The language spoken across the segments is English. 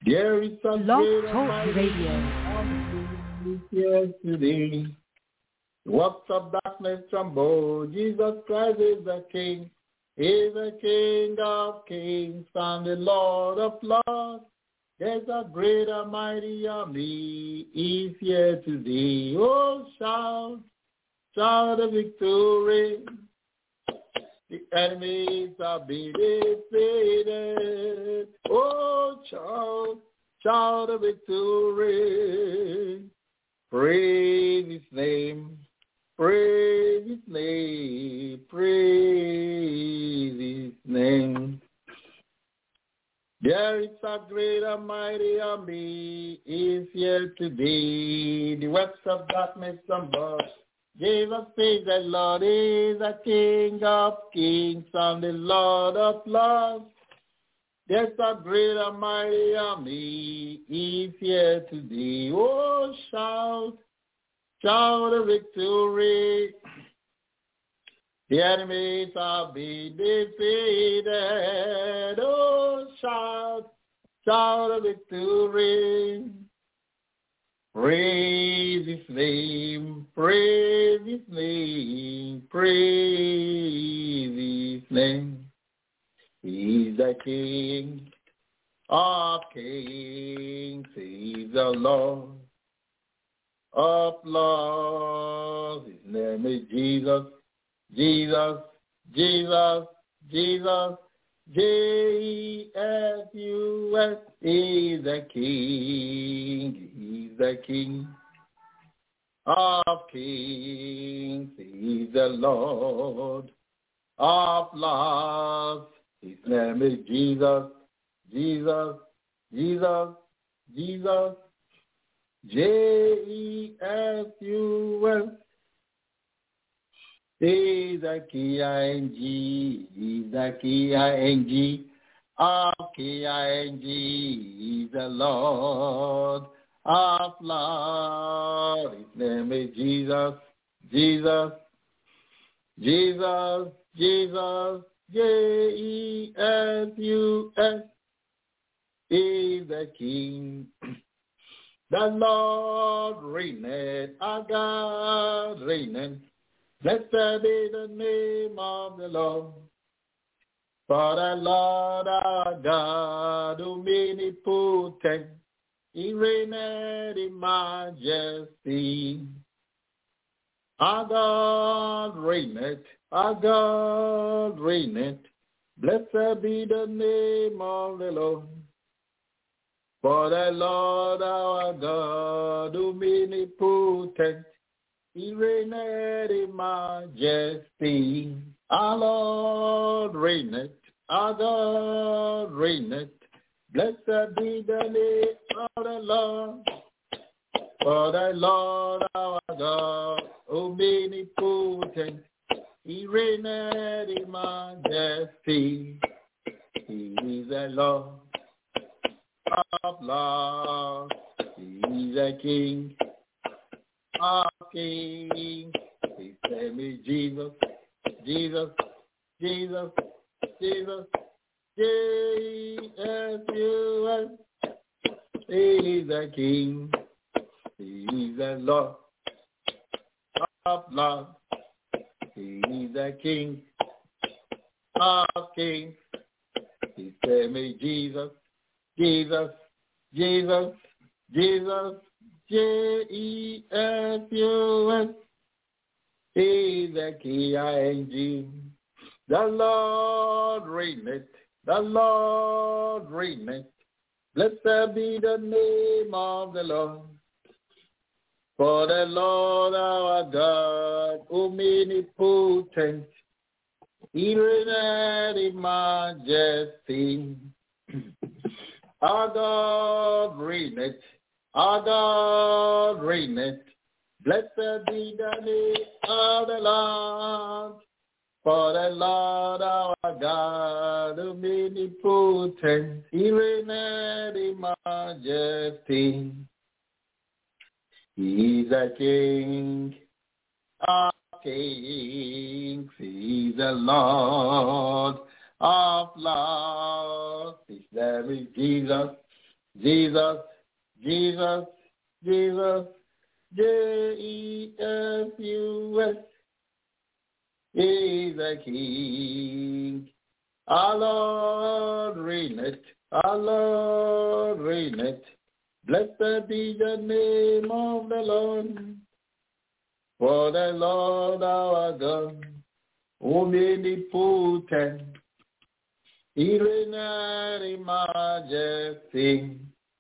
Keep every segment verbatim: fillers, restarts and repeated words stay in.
There is a Blog great Talk mighty Radio. yesterday. Works of darkness tremble. Jesus Christ is the King. He is the King of kings and the Lord of lords. There's a great and mighty army is here today. Oh, shout, shout the victory. The enemies are being defeated. Oh, shout, shout the victory. Praise His name, praise His name, praise His name. There is a great and mighty army is here today. The works of darkness stumble. Jesus says the Lord is the King of kings and the Lord of lords. There's a great and mighty army is here today. Oh, shout, shout the victory. The enemies are being defeated. Oh, shout, shout the victory. Praise His name, praise His name, praise His name. He's the King of kings, He's the Lord of lords. His name is Jesus, Jesus, Jesus, Jesus, J E S U S. He's the King, He's the King of kings, He's the Lord of lords. His name is Jesus, Jesus, Jesus, Jesus, J E S U S. He's the K I N G, He's the K I N G, of K I N G, He's the Lord of Lords. His name is Jesus, Jesus, Jesus, Jesus, J E S U S. He's the King. The Lord reigneth, our God reigneth. Blessed be the name of the Lord. For the Lord our God, omnipotent, He reigneth in majesty. Our God reigneth, our God reigneth. Blessed be the name of the Lord. For the Lord our God, omnipotent, He reigneth in majesty. Our Lord reigneth, our God reigneth. Blessed be the name of the Lord. For the Lord our God, omnipotent, He reigneth in majesty. He is the Lord of lords. He is the King of kings. His name is Jesus, Jesus, Jesus, Jesus, J E S U S. He is the King, He is the Lord of lords. He is the King of kings. His name is Jesus, Jesus, Jesus, Jesus, J E S U S. He is the K I N G. The Lord reigneth, the Lord reigneth. Blessed be the name of the Lord. For the Lord our God, omnipotent, He reigneth in majesty. Our God reigneth, our God reigneth. Blessed be the name of the Lord. For the Lord our God, omnipotent, He reigneth in majesty. He is the King of kings. He is the Lord of lords. His name is Jesus, Jesus, Jesus, Jesus, J E S U S, is the King. Our Lord reigneth, our Lord reigneth. Blessed be the name of the Lord. For the Lord our God, omnipotent, He reigneth in majesty.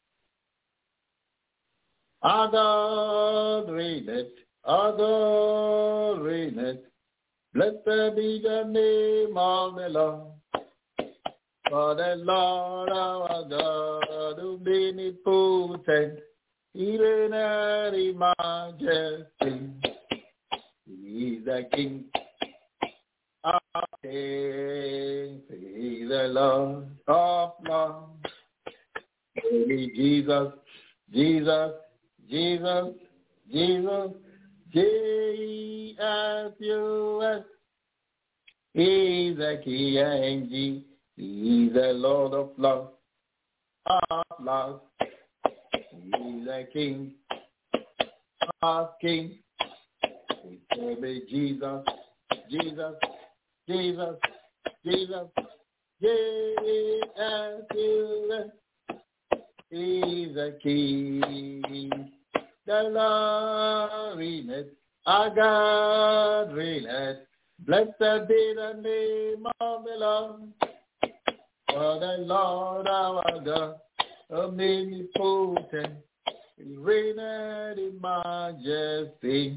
Our God reigneth, our God reigneth. Blessed be the name of the Lord. For the Lord our God, omnipotent, He reigneth in majesty. He is the King of kings. He is the Lord of lords. Holy Jesus, Jesus, Jesus, Jesus, J E S U S. He is the King. He is the Lord of lords, of lords. He is the King of kings. We say Jesus, Jesus, Jesus, Jesus, J E S U S. He is the King. The Lord reigneth, our God reigneth. Blessed be the name of the Lord. For the Lord our God, omnipotent, He reigneth in majesty.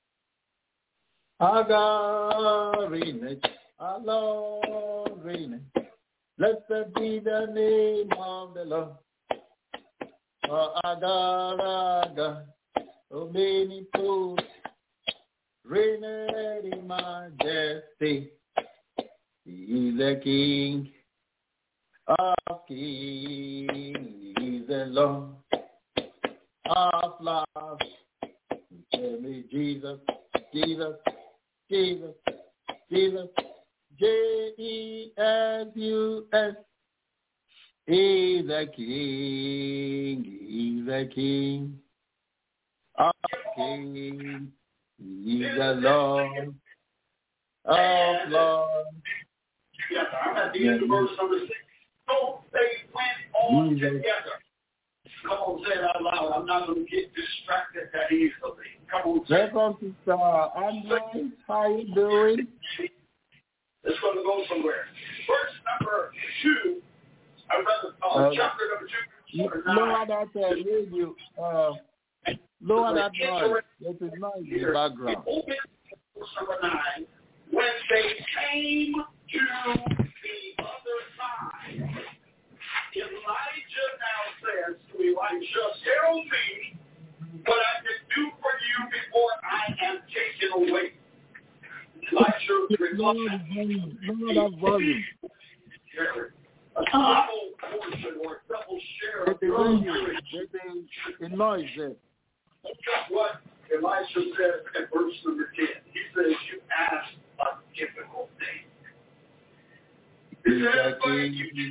Our God reigneth, our Lord reigneth. Blessed be the name of the Lord. For our God, our God, omnipotent, reigneth in majesty. He is the King of kings. He is the Lord of lords. Tell me Jesus, Jesus, Jesus, Jesus, J E S U S. He is the King. He is the King of kings. He is the Lord of lords. I'm at the end of verse number six. So they went on Jesus. Together. Come on, say it out loud. I'm not going to get distracted that easily. Come on, say it. Welcome to uh, Andre. How you doing? It's going to go somewhere. Verse number two. I read the uh, uh, chapter number two. Lower that uh, radio. Uh, lower that noise. There is noise in the background. Verse number nine. When they came to the other side, Elijah now says to Elisha, tell me what I can do for you before I am taken away. Elisha replied, lower that volume. A double portion or double share of your hearing. The noise there. That's what Elisha says at verse number ten. He says, you asked a difficult thing. He says, but you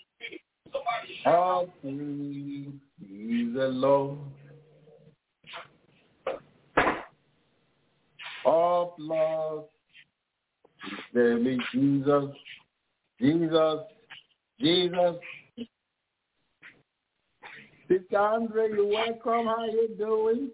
all things is the Lord of love. There be Jesus, Jesus, Jesus. Sister Andre, you're welcome. How you doing?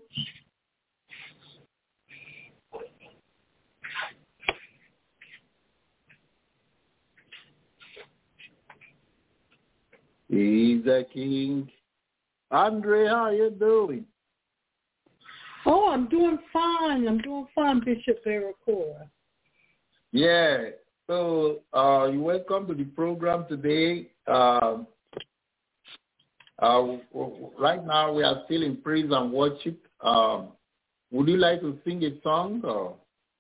He's the King. Andre, how you doing? Oh, I'm doing fine. I'm doing fine, Bishop Baracora. Yeah. So uh, you're welcome to the program today. Um, uh, right now we are still in praise and worship. Um, would you like to sing a song? Or?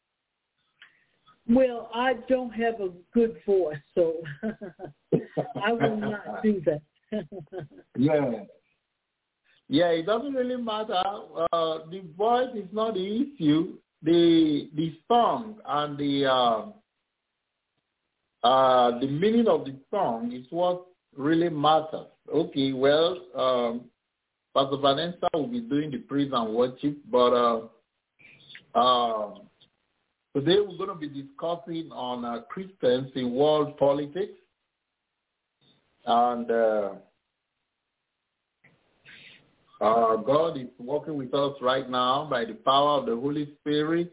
Well, I don't have a good voice, so I will not do that. yeah. Yeah, it doesn't really matter. Uh, the voice is not the issue. The the song and the uh, uh, the meaning of the song is what really matters. Okay, well, um, Pastor Vanessa will be doing the praise and worship, but uh, uh, today we're going to be discussing on uh, Christians in world politics. And uh, uh, God is working with us right now by the power of the Holy Spirit.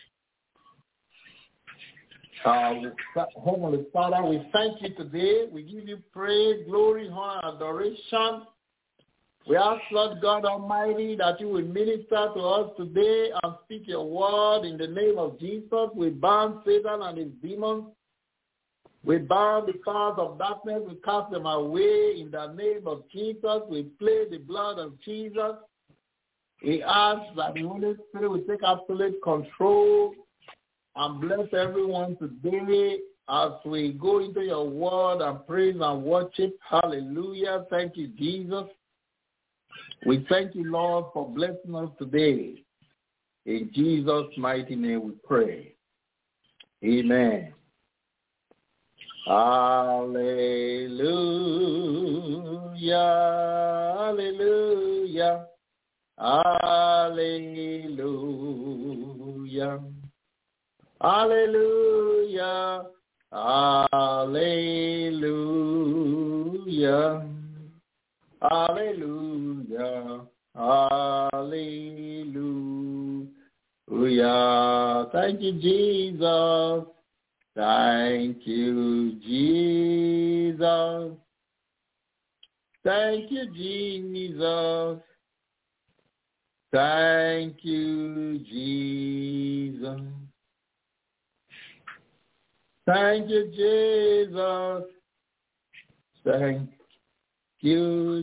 Uh, Heavenly Father, we thank you today. We give you praise, glory, honor, adoration. We ask, Lord God Almighty, that you will minister to us today and speak your word in the name of Jesus. We bind Satan and his demons. We bind the powers of darkness. We cast them away in the name of Jesus. We plead the blood of Jesus. We ask that the Holy Spirit will take absolute control and bless everyone today as we go into your word and praise and worship. Hallelujah. Thank you, Jesus. We thank you, Lord, for blessing us today. In Jesus' mighty name we pray. Amen. Hallelujah. Hallelujah. Hallelujah. Hallelujah, hallelujah, hallelujah, hallelujah. Thank you, Jesus. Thank you, Jesus. Thank you, Jesus. Thank you, Jesus. Thank you, Jesus. Thank you,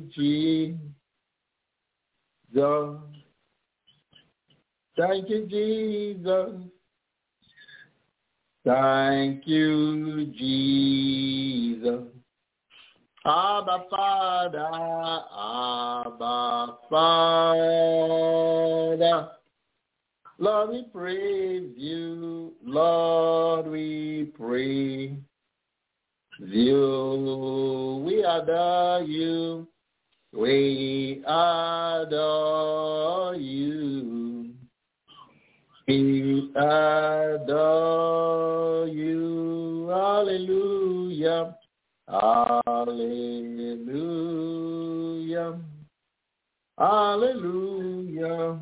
Jesus. Thank you, Jesus. Thank you, Jesus. Abba, Father, Abba, Father. Lord, we praise you. Lord, we praise you. We adore you. We adore you. We adore you. Hallelujah. Hallelujah. Hallelujah.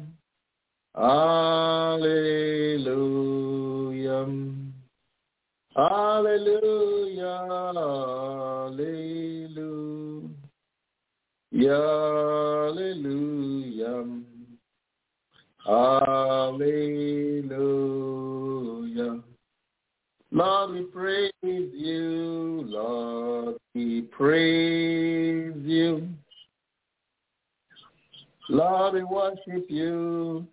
Hallelujah. Hallelujah. Hallelujah. Hallelujah. Lord, we praise you. Lord, we praise you. Lord, we worship you.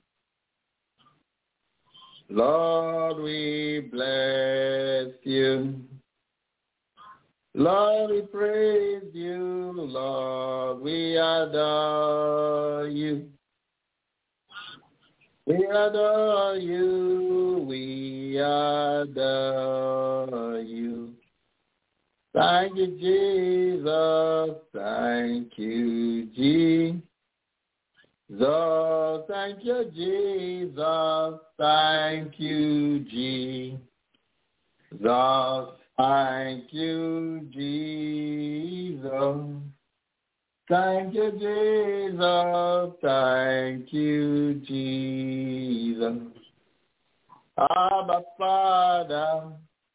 Lord, we bless you. Lord, we praise you. Lord, we adore you. We adore you. We adore you. Thank you, Jesus. Thank you, Jesus. So thank you, Jesus. Thank you, Jesus. Thank you, Jesus. Thank you, Jesus. Thank you, Jesus. Abba, Father.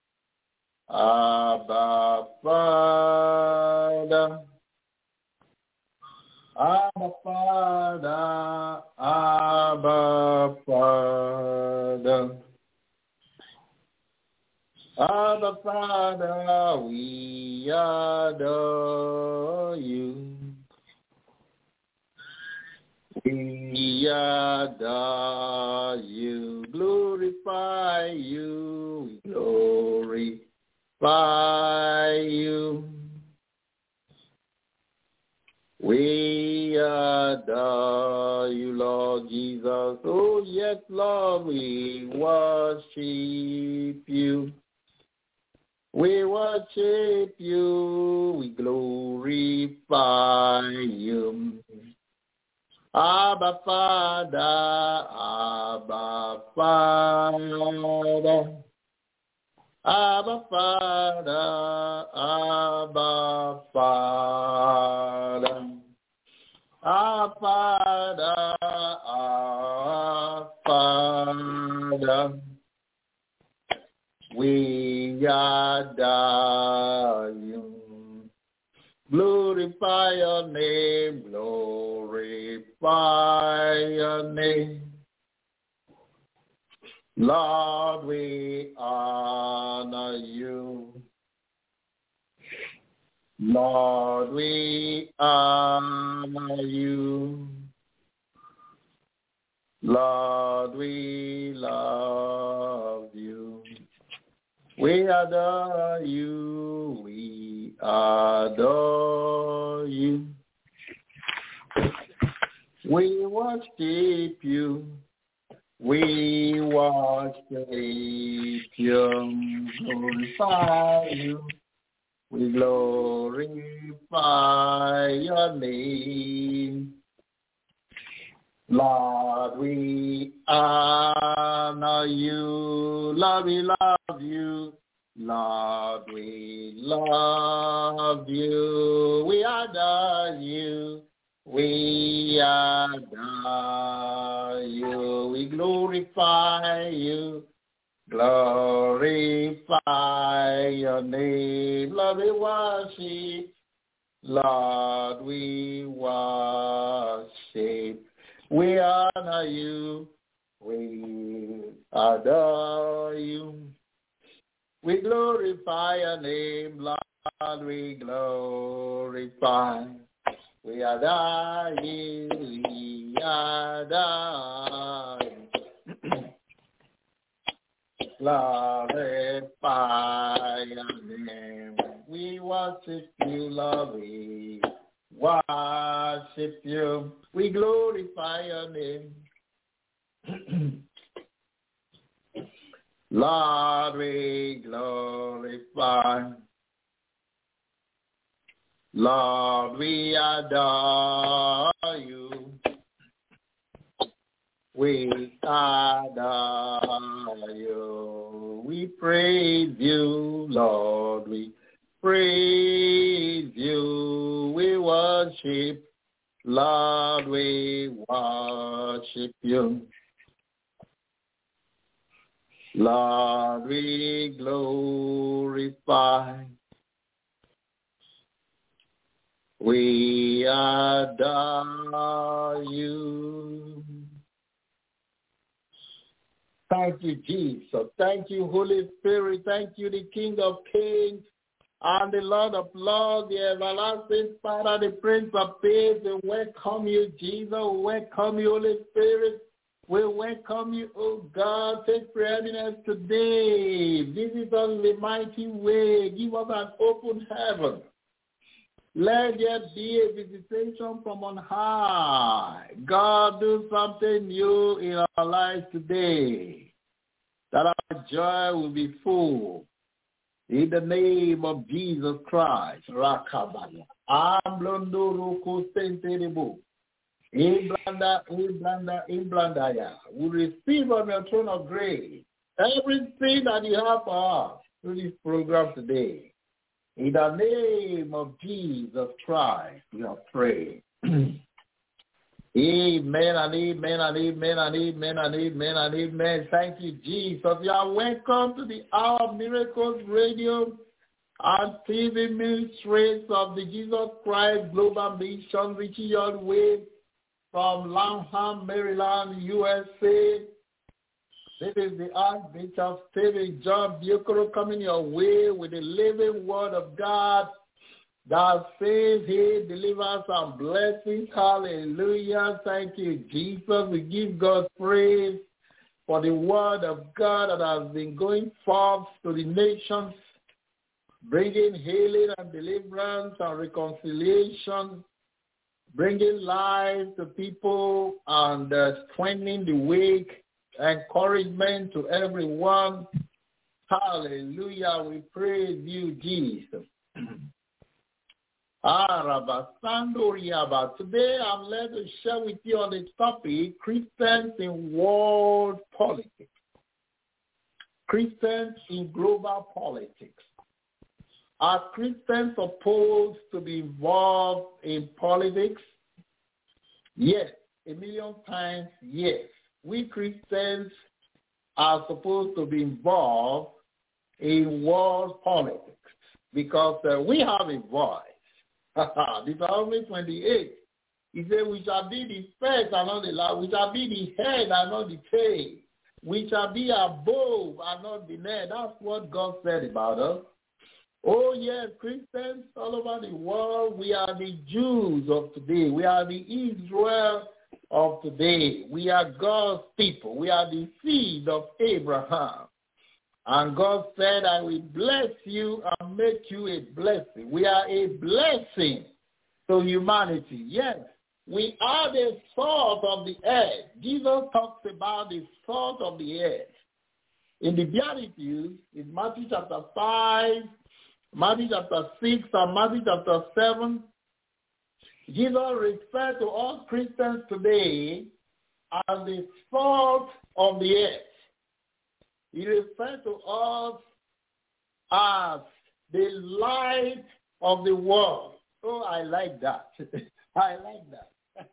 Abba, Father. Abba, Father, Abba, Father. Abba, Father, we adore you. We adore you, glorify you, glorify you. We adore you, Lord Jesus. Oh, yes, Lord, we worship you. We worship you, we glorify you. Abba Father, Abba Father, Abba Father, Abba Father, Abba Father, Abba Father. We adore you. Glorify your name, glorify your name. Lord, we honor you. Lord, we honor you. Lord, we love you. We adore you, we adore you. We worship you, we worship you, glorify you. We glorify your name. Lord, we honor you. Lord, we love you. Lord, we love you. We adore you. We adore you. We glorify you. Glorify your name. Lord, we worship. Lord, we worship. We honor you. We adore you. We glorify your name, Lord. We glorify. We adore you. We adore you. Glorify your name. We worship you, Lord. We worship you. We glorify your name. Lord, we glorify. Lord, we adore you. We adore you. We praise you, Lord. We praise you. We worship. Lord, we worship you. Lord, we glorify. We adore you. Thank you, Jesus. Thank you, Holy Spirit. Thank you, the King of Kings and the Lord of Lords, the everlasting Father, the Prince of Peace. We welcome you, Jesus. We welcome you, Holy Spirit. We welcome you, oh God. Take preeminence today. Visit us in the mighty way. Give us an open heaven. Let there be a visitation from on high. God, do something new in our lives today, that our joy will be full. In the name of Jesus Christ. Rakabaya. Amblondoroko senterebo. Imblanda, imblanda, imblandaya. We receive on your throne of grace everything that you have for us through this program today. In the name of Jesus Christ, we are praying. Amen and amen and amen and amen and amen and amen. Thank you, Jesus. You are welcome to the Hour of Miracles Radio and T V ministries of the Jesus Christ Global Mission, reaching your way from Lanham, Maryland, U S A. This is the Archbishop Stephen John Bucaro coming your way with the living word of God that says he delivers and blessings. Hallelujah. Thank you, Jesus. We give God praise for the word of God that has been going forth to the nations, bringing healing and deliverance and reconciliation, bringing life to people and uh, strengthening the weak, encouragement to everyone. Hallelujah. We praise you, Jesus. Today I'm led to share with you on the topic, Christians in world politics. Christians in global politics. Are Christians supposed to be involved in politics? Yes, a million times yes. We Christians are supposed to be involved in world politics because uh, we have a voice. Deuteronomy twenty-eight, he said, we shall be the first and not the last. We shall be the head and not the tail. We shall be above and not beneath. That's what God said about us. Oh, yes, Christians all over the world, we are the Jews of today. We are the Israel of today. We are God's people. We are the seed of Abraham. And God said, I will bless you and make you a blessing. We are a blessing to humanity. Yes, we are the salt of the earth. Jesus talks about the salt of the earth. In the Beatitudes, in Matthew chapter five, Matthew chapter six, and Matthew chapter seven, Jesus refers to all Christians today as the salt of the earth. He refers to us as the light of the world. Oh, I like that. I like that.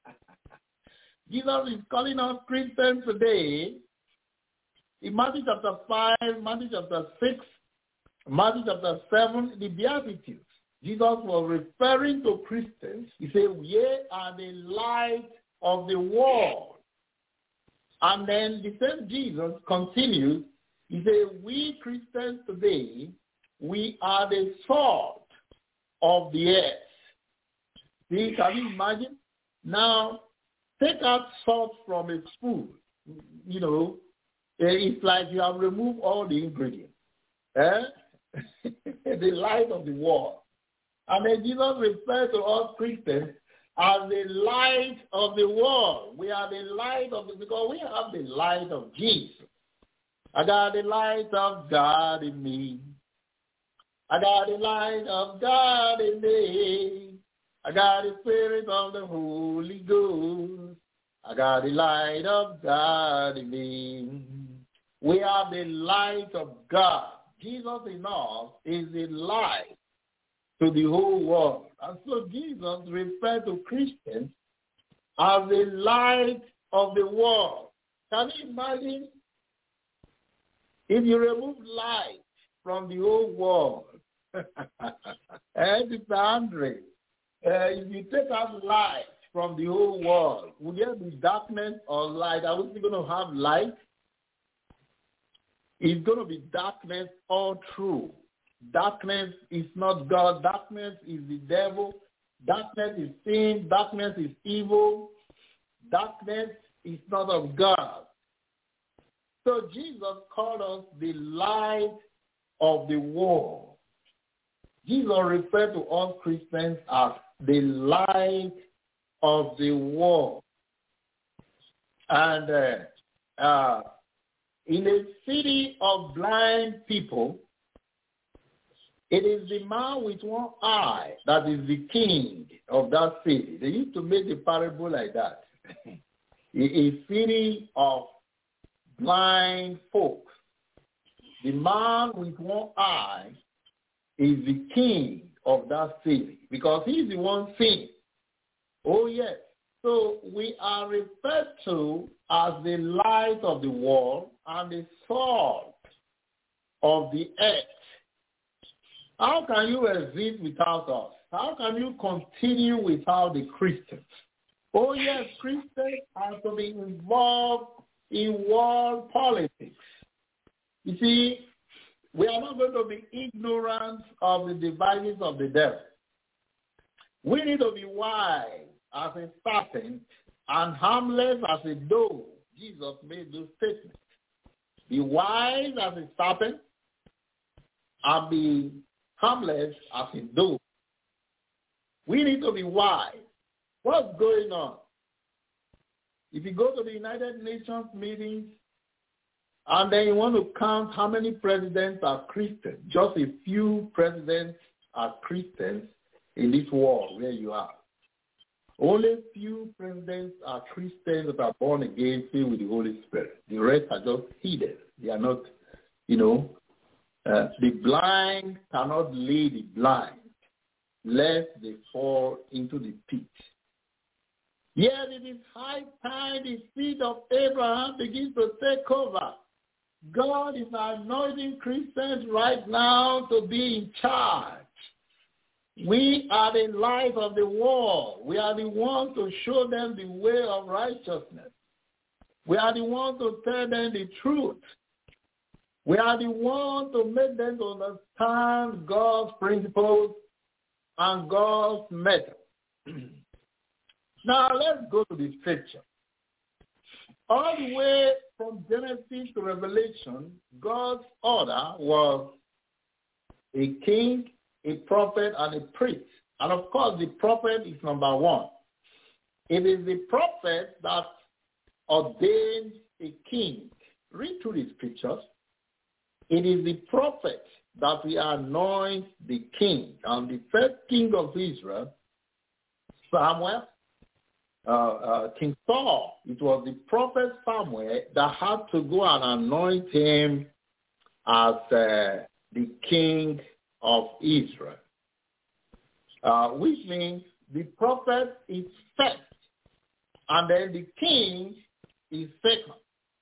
Jesus is calling us Christians today. In Matthew chapter five, Matthew chapter six, Matthew chapter seven, the Beatitudes, Jesus was referring to Christians. He said, ye are the light of the world. And then the same Jesus continues. He said, we Christians today, we are the salt of the earth. See, can you imagine? Now, take out salt from a spoon. You know, it's like you have removed all the ingredients. Eh? The light of the world. And then Jesus refers to us Christians as the light of the world. We are the light of the, because we have the light of Jesus. I got the light of God in me. I got the light of God in me. I got the Spirit of the Holy Ghost. I got the light of God in me. We are the light of God. Jesus in us is the light to the whole world. And so Jesus referred to Christians as the light of the world. Can you imagine? If you remove light from the whole world, and it's Andre, uh, if you take out light from the whole world, will there be darkness or light? Are we going to have light? It's going to be darkness all through. Darkness is not God. Darkness is the devil. Darkness is sin. Darkness is evil. Darkness is not of God. So Jesus called us the light of the world. Jesus referred to us Christians as the light of the world. And uh, uh, in a city of blind people, it is the man with one eye that is the king of that city. They used to make the parable like that. A city of blind folks. The man with one eye is the king of that city because he's the one seeing. Oh, yes. So we are referred to as the light of the world and the salt of the earth. How can you exist without us? How can you continue without the Christians? Oh, yes, Christians are to be involved in world politics. You see, we are not going to be ignorant of the devices of the devil. We need to be wise as a serpent and harmless as a dove. Jesus made those statements. Be wise as a serpent and be harmless as a dove. We need to be wise. What's going on? If you go to the United Nations meetings, And then you want to count how many presidents are Christians. Just a few presidents are Christians in this world where you are. Only few presidents are Christians that are born again, filled with the Holy Spirit. The rest are just heathen. They are not, you know, uh, the blind cannot lead the blind, lest they fall into the pit. Yet it is high time the seed of Abraham begins to take over. God is anointing Christians right now to be in charge. We are the light of the world. We are the ones to show them the way of righteousness. We are the ones to tell them the truth. We are the ones to make them to understand God's principles and God's method. Now let's go to the scripture. All the way from Genesis to Revelation, God's order was a king, a prophet, and a priest. And of course, the prophet is number one. It is the prophet that ordains a king. Read through the scriptures. It is the prophet that we anoint the king. And the first king of Israel, Samuel, uh, uh, King Saul, it was the prophet Samuel that had to go and anoint him as uh, the king of Israel, uh, which means the prophet is first, and then the king is second,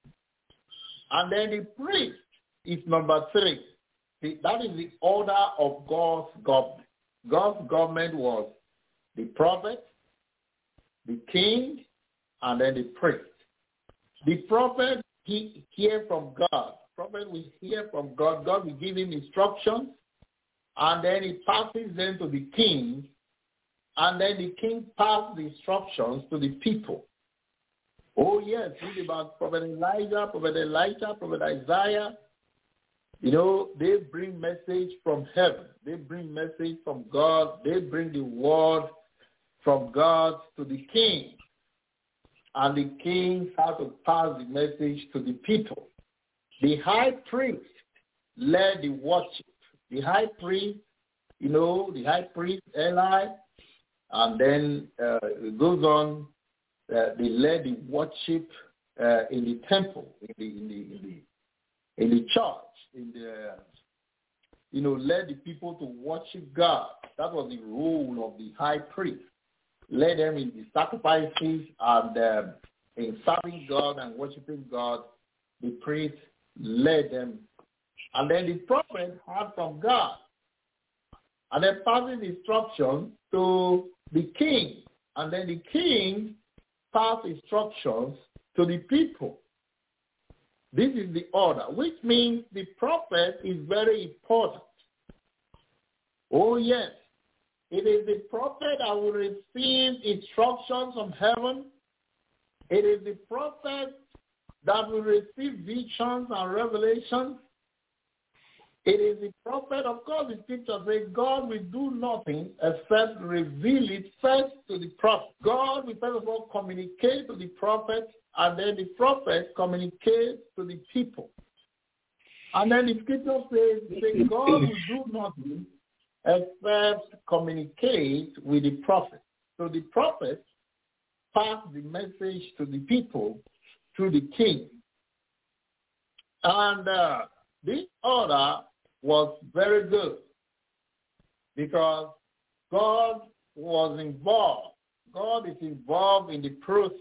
and then the priest is number three. That is the order of God's government. God's government was the prophet, the king, and then the priest. The prophet, he hear from God. The prophet will hear from God. God will give him instructions, and then he passes them to the king, and then the king passes the instructions to the people. Oh yes, read about Prophet Elijah, Prophet Elisha, Prophet Isaiah. You know, they bring message from heaven. They bring message from God. They bring the word from God to the king. And the king has to pass the message to the people. The high priest led the worship. The high priest, you know, the high priest, Eli, and then uh, it goes on, uh, they led the worship uh, in the temple, in the, in the, in the, in the church, in the, you know, led the people to worship God. That was the role of the high priest. Led them in the sacrifices and um, in serving God and worshiping God. The priest led them. And then the prophet heard from God. And then passing instructions to the king. And then the king passed instructions to the people. This is the order, which means the prophet is very important. Oh, yes. It is the prophet that will receive instructions from heaven. It is the prophet that will receive visions and revelations. It is the prophet, of course, the scripture says God will do nothing except reveal it first to the prophet. God will first of all communicate to the prophet, and then the prophet communicates to the people. And then the scripture says, says God will do nothing except communicate with the prophet. So the prophet passed the message to the people through the king. And uh, this order was very good because God was involved. God is involved in the process.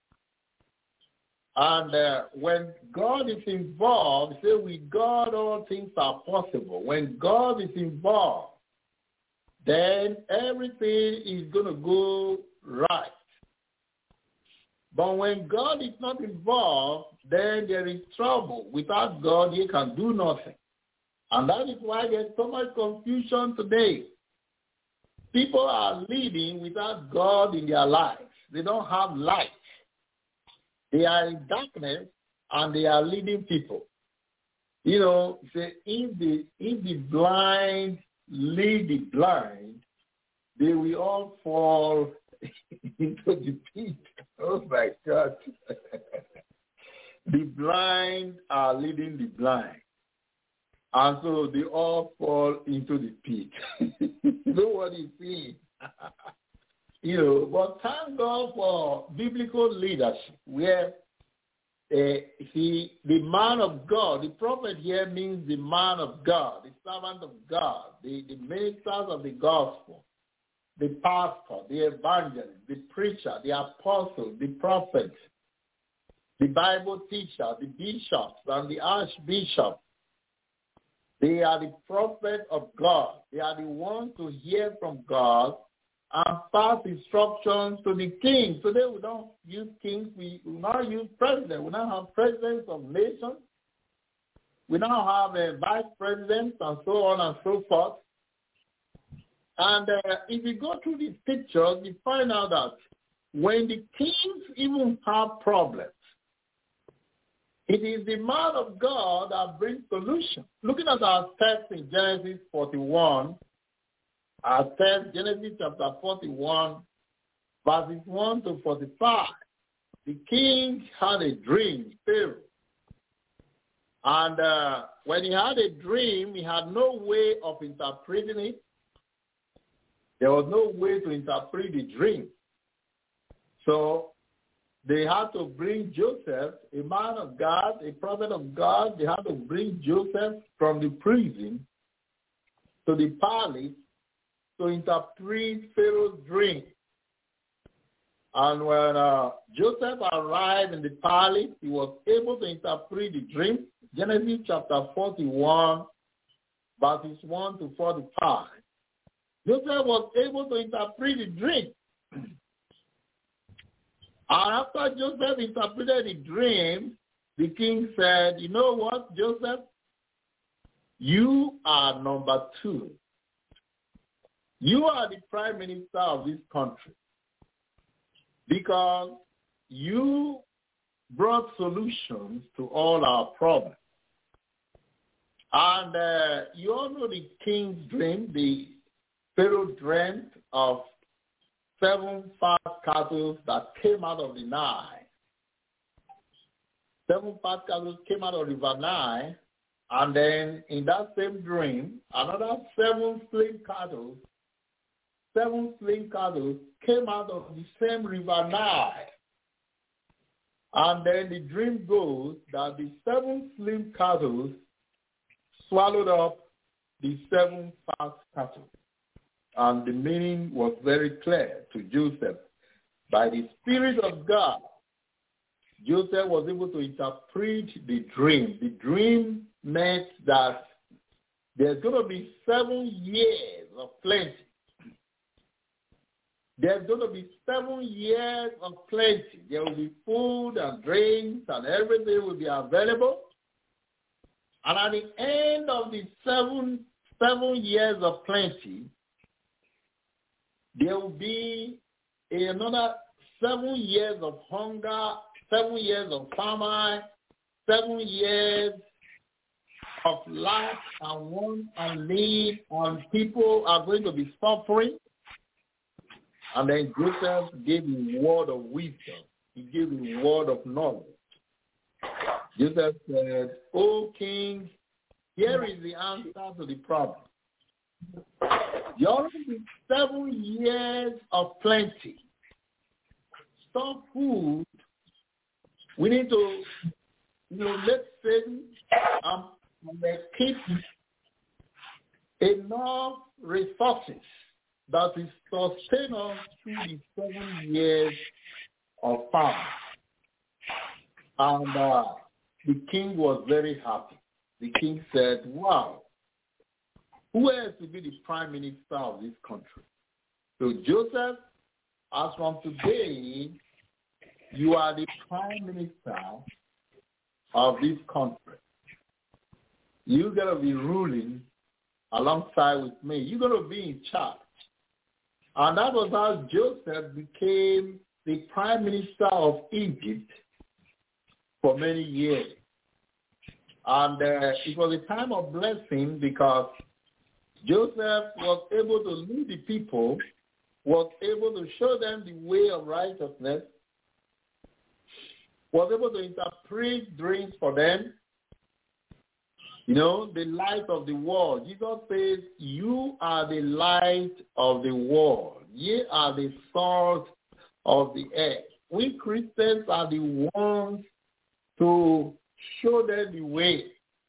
And uh, when God is involved, say with God all things are possible. When God is involved, then everything is going to go right. But when God is not involved, then there is trouble. Without God, you can do nothing. And that is why there's so much confusion today. People are living without God in their lives. They don't have light. They are in darkness, and they are leading people. You know, say if the if the blind lead the blind, they will all fall into the pit. Oh my God. The blind blind are leading the blind. And so they all fall into the pit. Nobody sees. You know, but thank God for biblical leadership, where uh, he, the man of God, the prophet here means the man of God, the servant of God, the, the ministers of the gospel, the pastor, the evangelist, the preacher, the apostle, the prophet, the Bible teacher, the bishops, and the archbishop. They are the prophet of God. They are the ones to hear from God and pass instructions to the king. Today we don't use kings, we now use presidents. We now have presidents of nations. We now have a vice president and so on and so forth. And uh, if you go through these pictures, you find out that when the kings even have problems, it is the man of God that brings solution. Looking at our text in Genesis forty-one, our text, Genesis chapter forty-one, verses one to forty-five, the king had a dream, Pharaoh. And uh, when he had a dream, he had no way of interpreting it. There was no way to interpret the dream. So they had to bring Joseph, a man of God, a prophet of God. They had to bring Joseph from the prison to the palace to interpret Pharaoh's dream. And when uh, Joseph arrived in the palace, he was able to interpret the dream. Genesis chapter forty-one, verses one to forty-five. Joseph was able to interpret the dream. And after Joseph interpreted the dream, the king said, you know what, Joseph? You are number two. You are the prime minister of this country because you brought solutions to all our problems. And uh, you all know the king's dream. The Pharaoh dreamt of seven fat cattle that came out of the Nile. Seven fat cattle came out of the River Nile, and then in that same dream, another seven slim cattle, seven slim cattle came out of the same River Nile. And then the dream goes that the seven slim cattle swallowed up the seven fat cattle. And the meaning was very clear to Joseph. By the Spirit of God, Joseph was able to interpret the dream. The dream meant that there's going to be seven years of plenty. There's going to be seven years of plenty. There will be food and drinks and everything will be available. And at the end of the seven, seven years of plenty, there will be another seven years of hunger, seven years of famine, seven years of lack and want and need, and people are going to be suffering. And then Joseph gave a word of wisdom. He gave a word of knowledge. Joseph said, O king, here is the answer to the problem. There will be seven years of plenty. Store food. We need to, you know, let's say, um, keep enough resources that will sustain us through the seven years of famine. And uh, the king was very happy. The king said, wow, who else will be the prime minister of this country? So Joseph, as from today, you are the prime minister of this country. You're going to be ruling alongside with me. You're going to be in charge. And that was how Joseph became the prime minister of Egypt for many years. And uh, it was a time of blessing because Joseph was able to lead the people, was able to show them the way of righteousness, was able to interpret dreams for them. You know, the light of the world. Jesus says, you are the light of the world. Ye are the salt of the earth. We Christians are the ones to show them the way.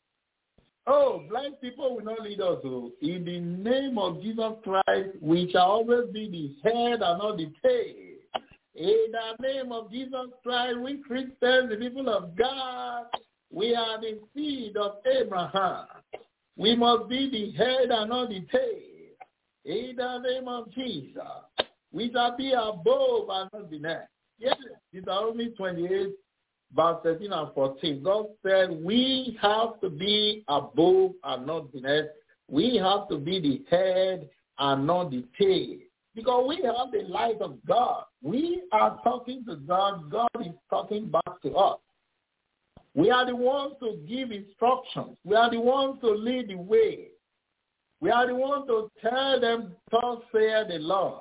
Oh, blind people will not lead us. Oh. In the name of Jesus Christ, we shall always be the head and not the tail. In the name of Jesus Christ, we Christians, the people of God, we are the seed of Abraham. We must be the head and not the tail. In the name of Jesus, we shall be above and not beneath. Yes, Deuteronomy twenty-eight, verse thirteen and fourteen. God said we have to be above and not beneath. We have to be the head and not the tail. Because we have the light of God. We are talking to God. God is talking back to us. We are the ones to give instructions. We are the ones to lead the way. We are the ones to tell them, thus saith the Lord.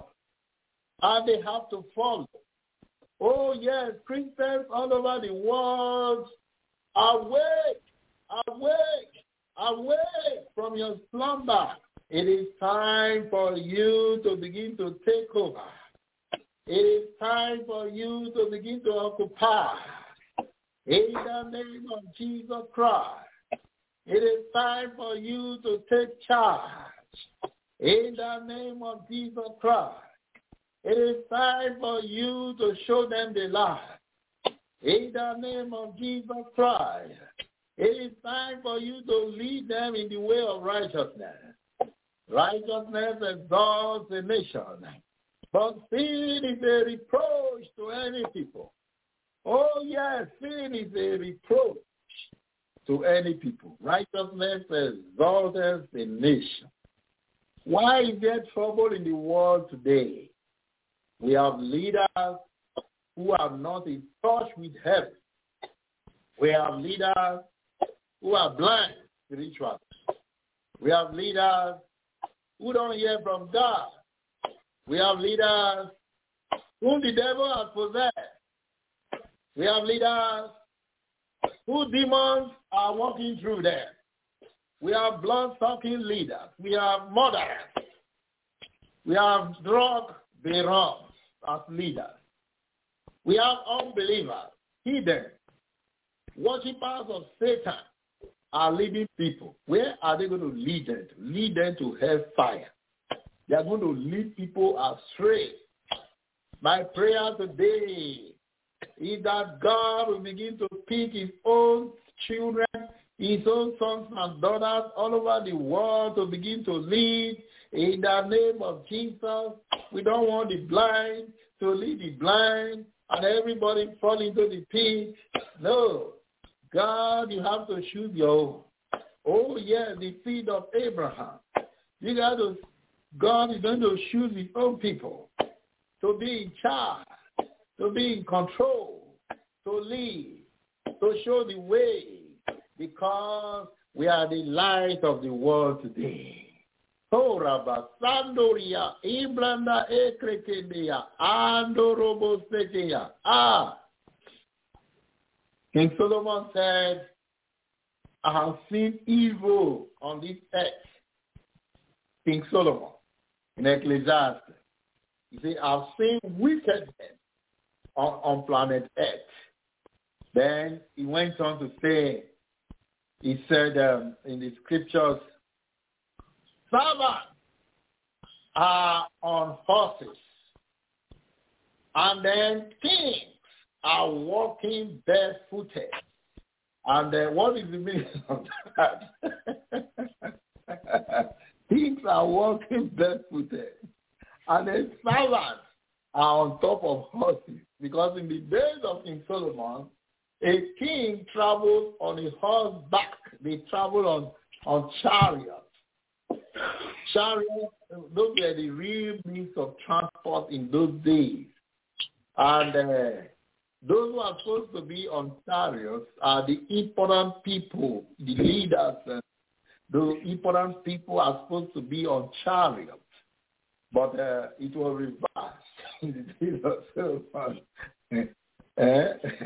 And they have to follow. Oh, yes, Christians all over the world, awake, awake, awake from your slumber. It is time for you to begin to take over. It is time for you to begin to occupy. In the name of Jesus Christ, it is time for you to take charge. In the name of Jesus Christ, it is time for you to show them the light. In the name of Jesus Christ, it is time for you to lead them in the way of righteousness. Righteousness exalts a nation, but sin is a reproach to any people. Oh, yes, sin is a reproach to any people. Righteousness exalts a nation. Why is there trouble in the world today? We have leaders who are not in touch with heaven. We have leaders who are blind spiritually. We have leaders who don't hear from God. We have leaders whom the devil has possessed. We have leaders who demons are walking through them. We have blood-sucking leaders. We have murderers. We have drug barons as leaders. We have unbelievers, hidden, worshippers of Satan are leading people. Where are they going to lead them to? Lead them to hellfire. They are going to lead people astray. My prayer today is that God will begin to pick his own children, his own sons and daughters all over the world to begin to lead in the name of Jesus. We don't want the blind to lead the blind and everybody fall into the pit. No. God, you have to choose your own. Oh, yeah, the seed of Abraham. You got to, God is going to choose his own people to be in charge, to be in control, to lead, to show the way, because we are the light of the world today. Oh, Rabba, Sandoria, Iblanda, Ekrekendia, Andorobo Sekeya. Ah. King Solomon said, I have seen evil on this earth. King Solomon, in Ecclesiastes, he said, I've seen wickedness on, on planet Earth. Then he went on to say, he said um, in the scriptures, servants are on horses, and then kings are walking barefooted. And uh, what is the meaning of that? Kings are walking barefooted. And then servants are on top of horses. Because in the days of King Solomon, a king traveled on a horseback. They traveled on, on chariots. Chariots, those were the real means of transport in those days. And uh, those who are supposed to be on chariots are the important people, the leaders. And the important people are supposed to be on chariots. But uh, it was reversed in the days of Solomon. And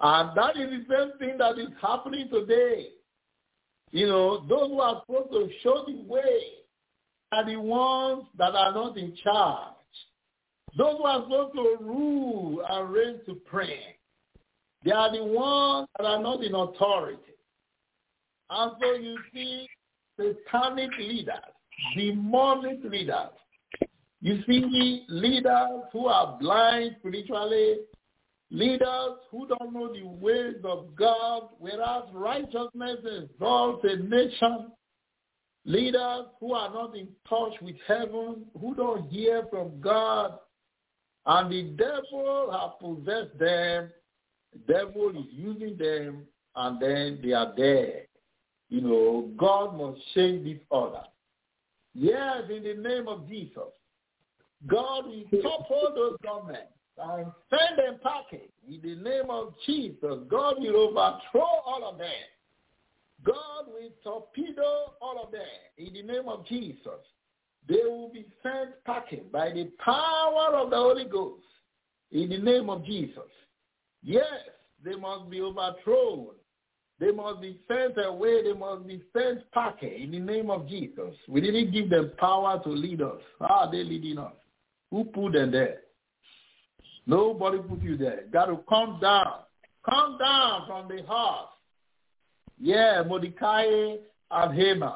And that is the same thing that is happening today. You know, those who are supposed to show the way are the ones that are not in charge. Those who are supposed to rule and reign supreme, they are the ones that are not in authority. And so you see satanic leaders, demonic leaders. You see leaders who are blind spiritually, leaders who don't know the ways of God, whereas righteousness exalts a nation. Leaders who are not in touch with heaven, who don't hear from God, and the devil has possessed them. The devil is using them, and then they are there. You know, God must change this order. Yes, in the name of Jesus. God will topple those governments and send them packing. In the name of Jesus, God will overthrow all of them. God will torpedo all of them. In the name of Jesus, they will be sent packing by the power of the Holy Ghost. In the name of Jesus. Yes, they must be overthrown. They must be sent away. They must be sent packing in the name of Jesus. We didn't give them power to lead us. How are they leading us? Who put them there? Nobody put you there. Got to come down. Come down from the horse. Yeah, Mordecai and Haman.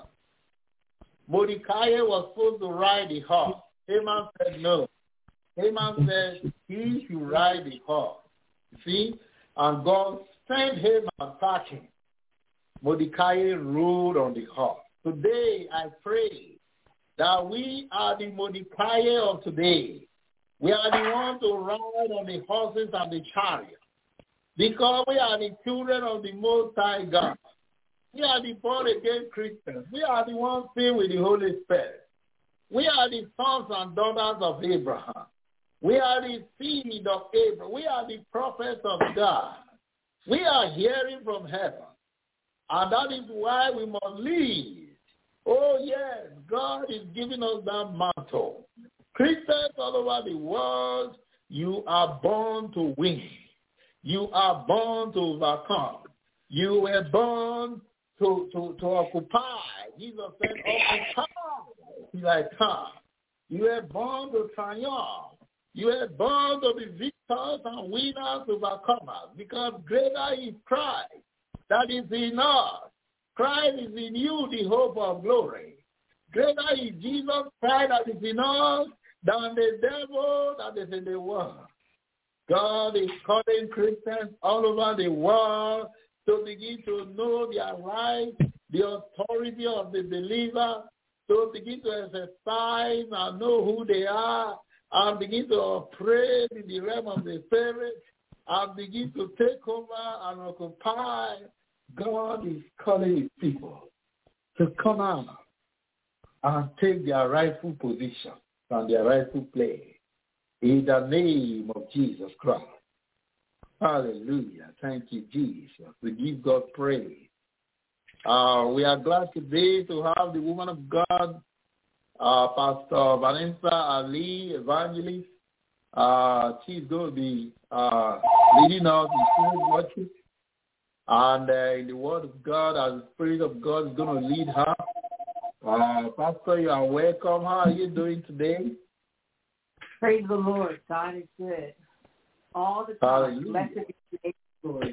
Mordecai was supposed to ride the horse. Haman said no. Haman said he should ride the horse. See? And God sent Haman packing. Mordecai rode on the horse. Today I pray that we are the Mordecai of today. We are the ones to ride on the horses and the chariot. Because we are the children of the Most High God. We are the born-again Christians. We are the ones filled with the Holy Spirit. We are the sons and daughters of Abraham. We are the seed of Abraham. We are the prophets of God. We are hearing from heaven. And that is why we must lead. Oh, yes, God is giving us that mantle. Christians all over the world, you are born to win. You are born to overcome. You were born to, to, to occupy. Jesus said, occupy till I come. You were born to triumph. You were born to be victors and winners, overcomers, because greater is Christ that is in us. Christ is in you, the hope of glory. Greater is Jesus Christ that is in us than the devil that is in the world. God is calling Christians all over the world to begin to know their rights, the authority of the believer, to begin to exercise and know who they are, and begin to operate in the realm of the Spirit, and begin to take over and occupy. God is calling his people to come out and take their rightful position and their rightful place in the name of Jesus Christ. Hallelujah. Thank you, Jesus. We give God praise. Uh, we are glad today to have the woman of God, uh, Pastor Vanessa Ali, evangelist. Uh, she's going to be uh, leading us in spirit worship. And uh, in the word of God, as the Spirit of God is going to lead her. Uh, Pastor, you are welcome. How are you doing today? Praise the Lord. God is good. All the time. Blessed be the Lord.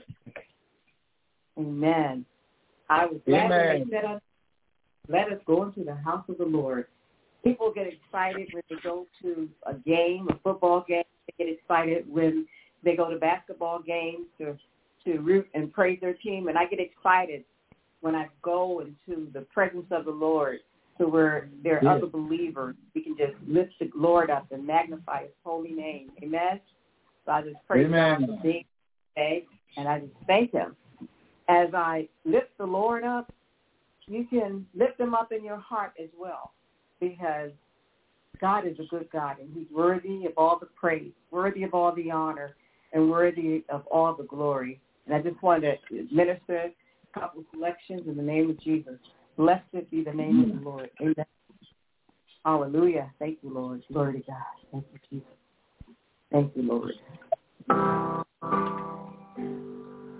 Amen. I was glad when they said, us, let us go into the house of the Lord. People get excited when they go to a game, a football game. They get excited when they go to basketball games to, to root and praise their team. And I get excited when I go into the presence of the Lord to where there are yes. other believers. We can just lift the Lord up and magnify his holy name. Amen? So I just praise God for being today, and I just thank him. As I lift the Lord up, you can lift him up in your heart as well, because God is a good God, and he's worthy of all the praise, worthy of all the honor, and worthy of all the glory. And I just wanted to minister a couple of selections in the name of Jesus. Blessed be the name of the Lord. Amen. Hallelujah. Thank you, Lord. Glory to God. Thank you, Jesus. Thank you, Lord.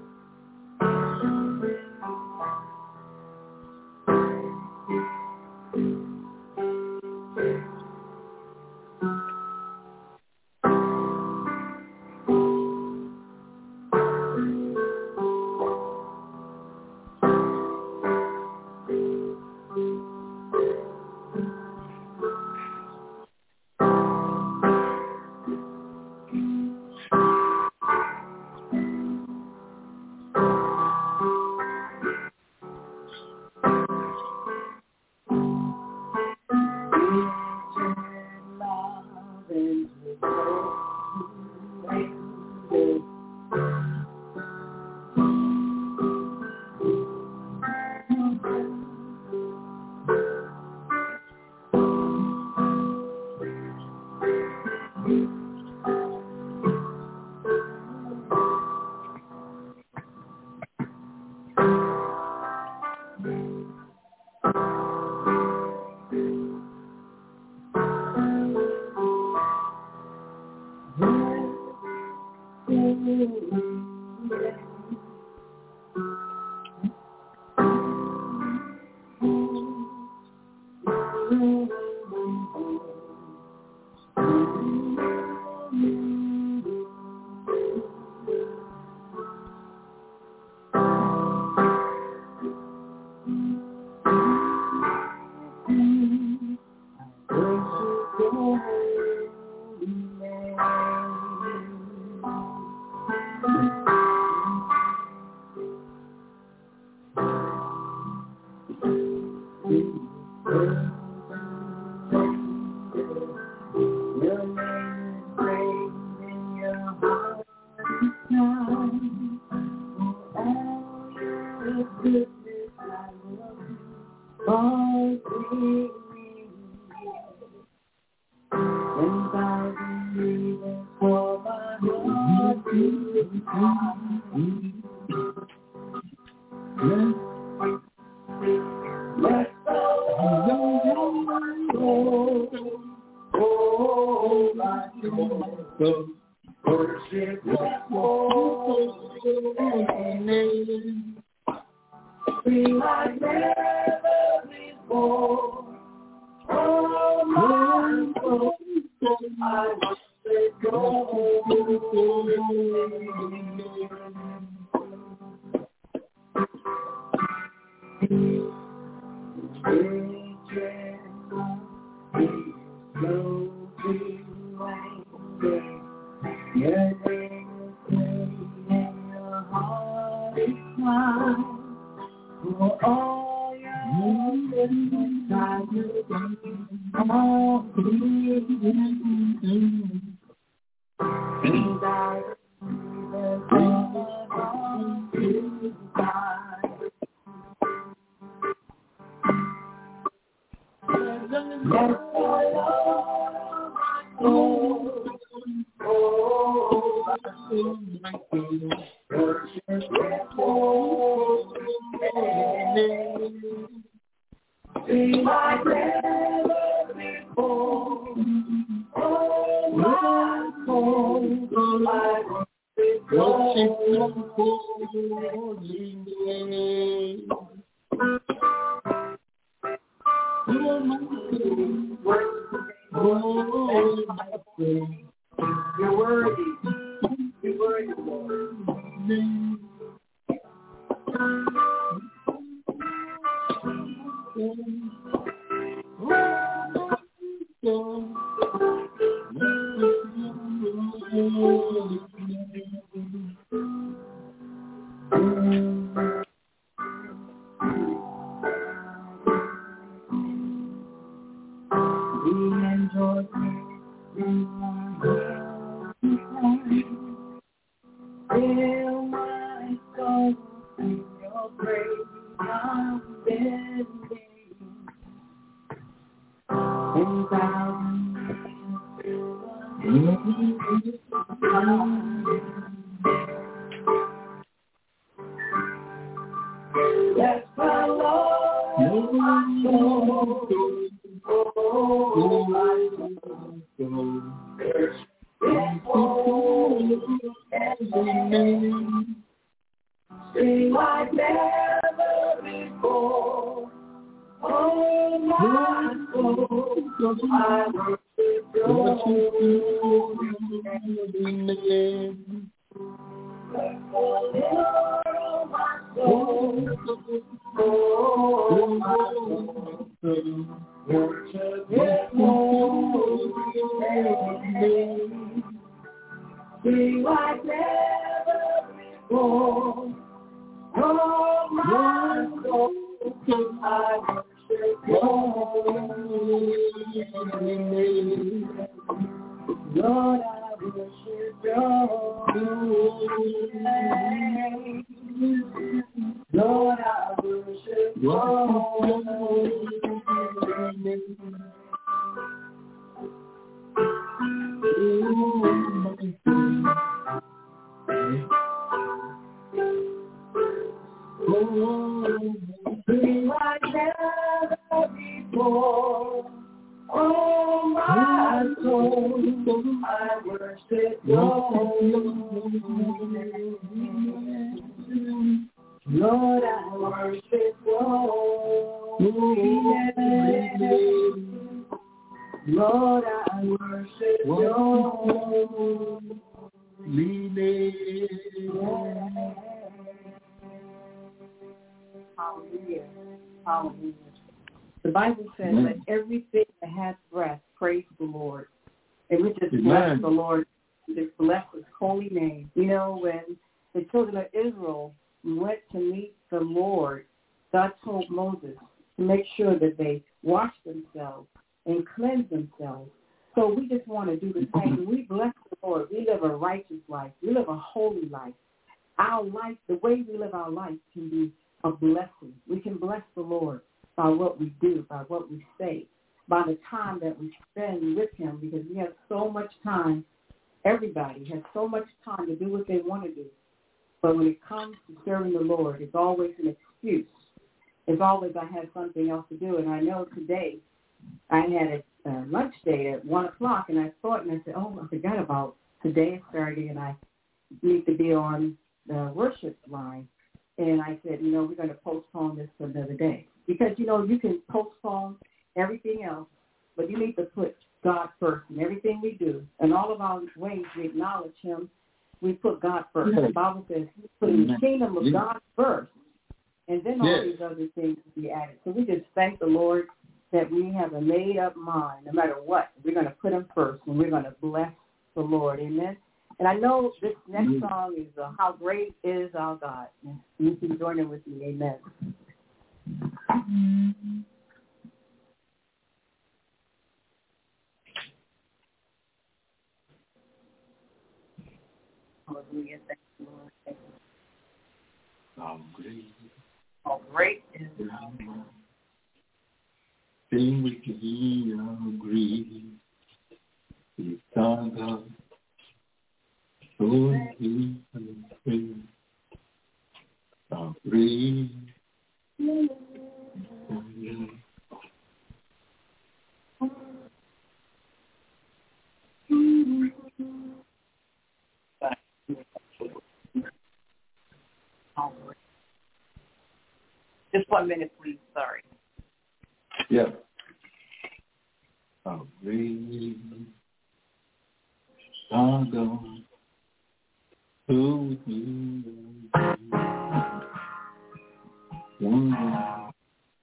The Bible says that everything that has breath, praise the Lord. And we just bless the Lord, just bless his holy name. You know, when the children of Israel went to meet the Lord, God told Moses to make sure that they wash themselves and cleanse themselves. So we just want to do the same. We bless the Lord. We live a righteous life. We live a holy life. our life, the way we live our life can be a blessing. We can bless the Lord by what we do, by what we say, by the time that we spend with him, because we have so much time. Everybody has so much time to do what they want to do. But when it comes to serving the Lord, it's always an excuse. It's always I have something else to do. And I know today I had a uh, lunch date at one o'clock, and I thought, and I said, oh, I forgot about today is Saturday, and I need to be on the worship line. And I said, you know, we're going to postpone this for another day. Because, you know, you can postpone everything else, but you need to put God first in everything we do. In all of our ways, we acknowledge him. We put God first. The Bible says put in the kingdom of God first, and then all these other things will be added. So we just thank the Lord that we have a made-up mind. No matter what, we're going to put him first, and we're going to bless the Lord. Amen. And I know this next song is uh, How Great Is Our God. And you can join in with me. Amen. Hallelujah. Thank you, Lord. Thank you. How great, How great is our God. Sing with me, how great is our God. So he has been how great is our God. Just one minute, please. Sorry. Yeah. How great our God, who is wonderful.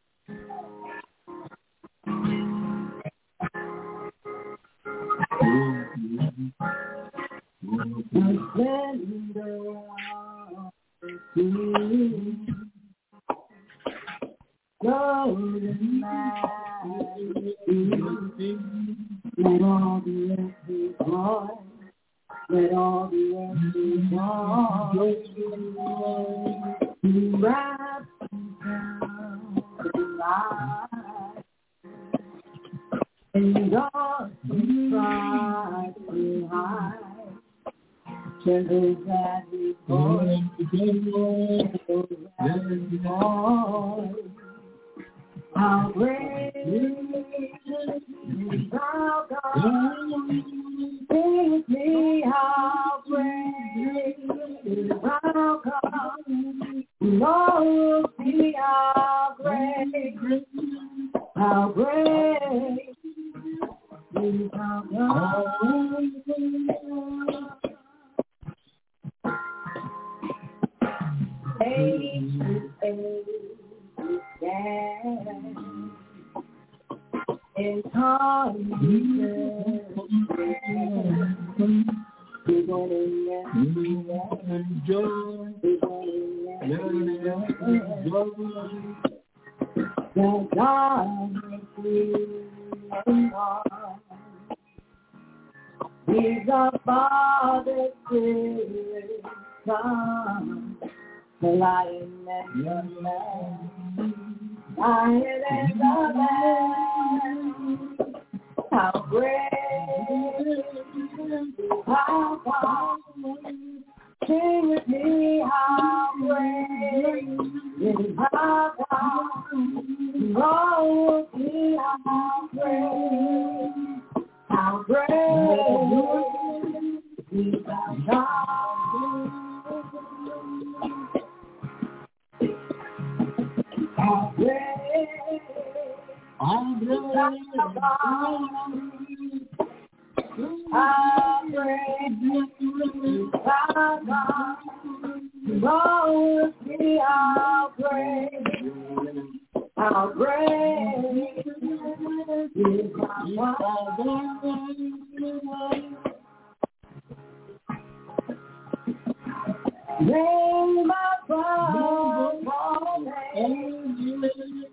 Golden majesty, let all the earth rejoice, let all the earth rejoice, he wraps himself in light, and God strives to hide, trembles at his voice, trembles at his voice. How great is our God? Sing with me, how great is our God? Lord, see how great, how great is our God. Age to age. In time, beginning and joy, that God makes you alive. He's our Father, Spirit, Son, the Lion and the Lamb. Lion and the Lamb, how great is our God. Sing with me, how great is our God. Oh, see how great, how great is our God. How great, how great, how great is our God. Oh, see how great, how great is our God. Name above all names,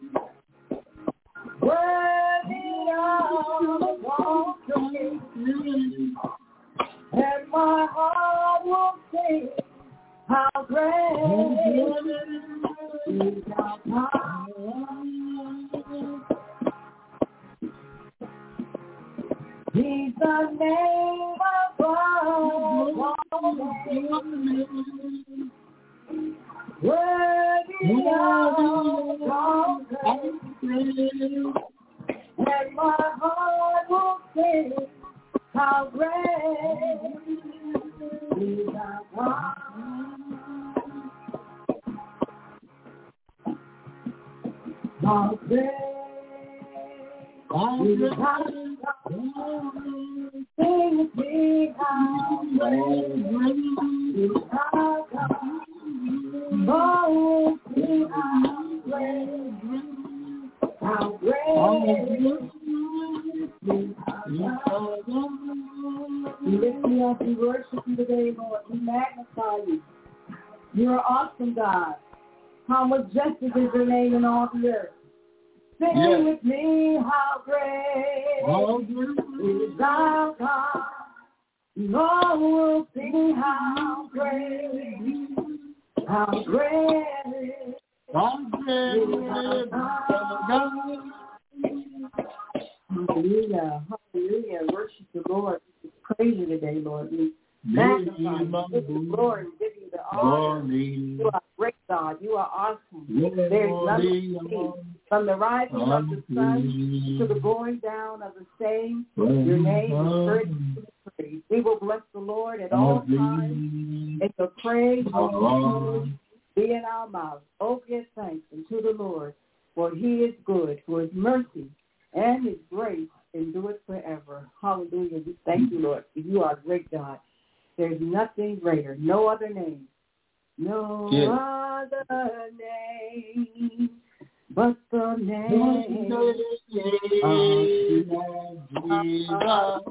worthy of all praise, and my heart will sing how He's the name above all names. Worthy of all praise. And my heart will sing how great is our God. How great is our God. Sing with me how great is our God. Oh, sing how great, how great is our God. We lift you up, we worship you today, Lord. We magnify you. You're an awesome God. How majestic is your name in all the earth. Sing yes. with me, how great oh, is our God. Oh, we'll sing how great, how great, how great is our God. Hallelujah, hallelujah. Worship the Lord. We praise you today, Lord. We magnify you, give you glory, give you the honor. You are great, God. You are awesome. There's nothing to see. From the rising of the sun to the going down of the same, your name is worthy to be praised. We will bless the Lord at all times, and the praise will be in our mouths. Oh, give thanks unto the Lord, for he is good, for his mercy and his grace endureth forever. Hallelujah. We thank you, Lord, for you are a great God. There's nothing greater, no other name, no yes. other name but the name of Jesus.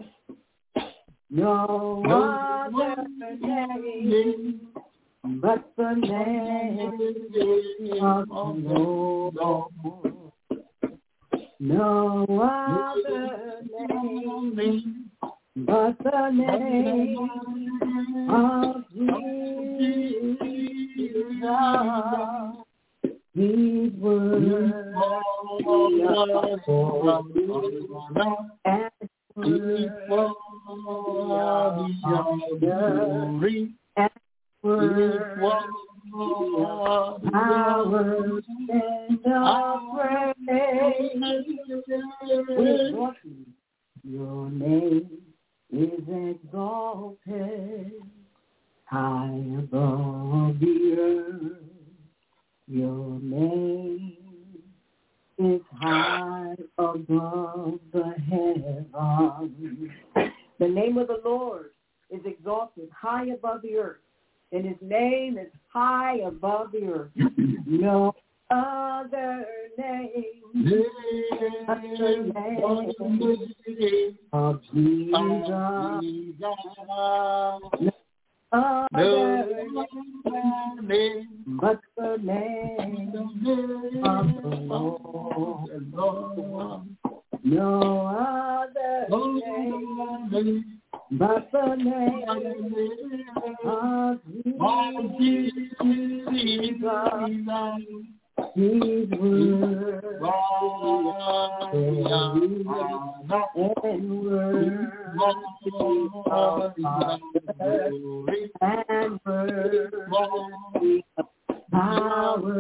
No other name but the name of the Lord. No other name but the name of Jesus. He's worthy of glory and worthy of glory and worthy of power and of praise. Your name is exalted high above the earth. Your name is high above the heavens. The name of the Lord is exalted high above the earth, and his name is high above the earth. No other name but the name of Jesus. Other name but the name of the Lord. No other name but the name of Jesus. He's worthy and worthy of and worthy of power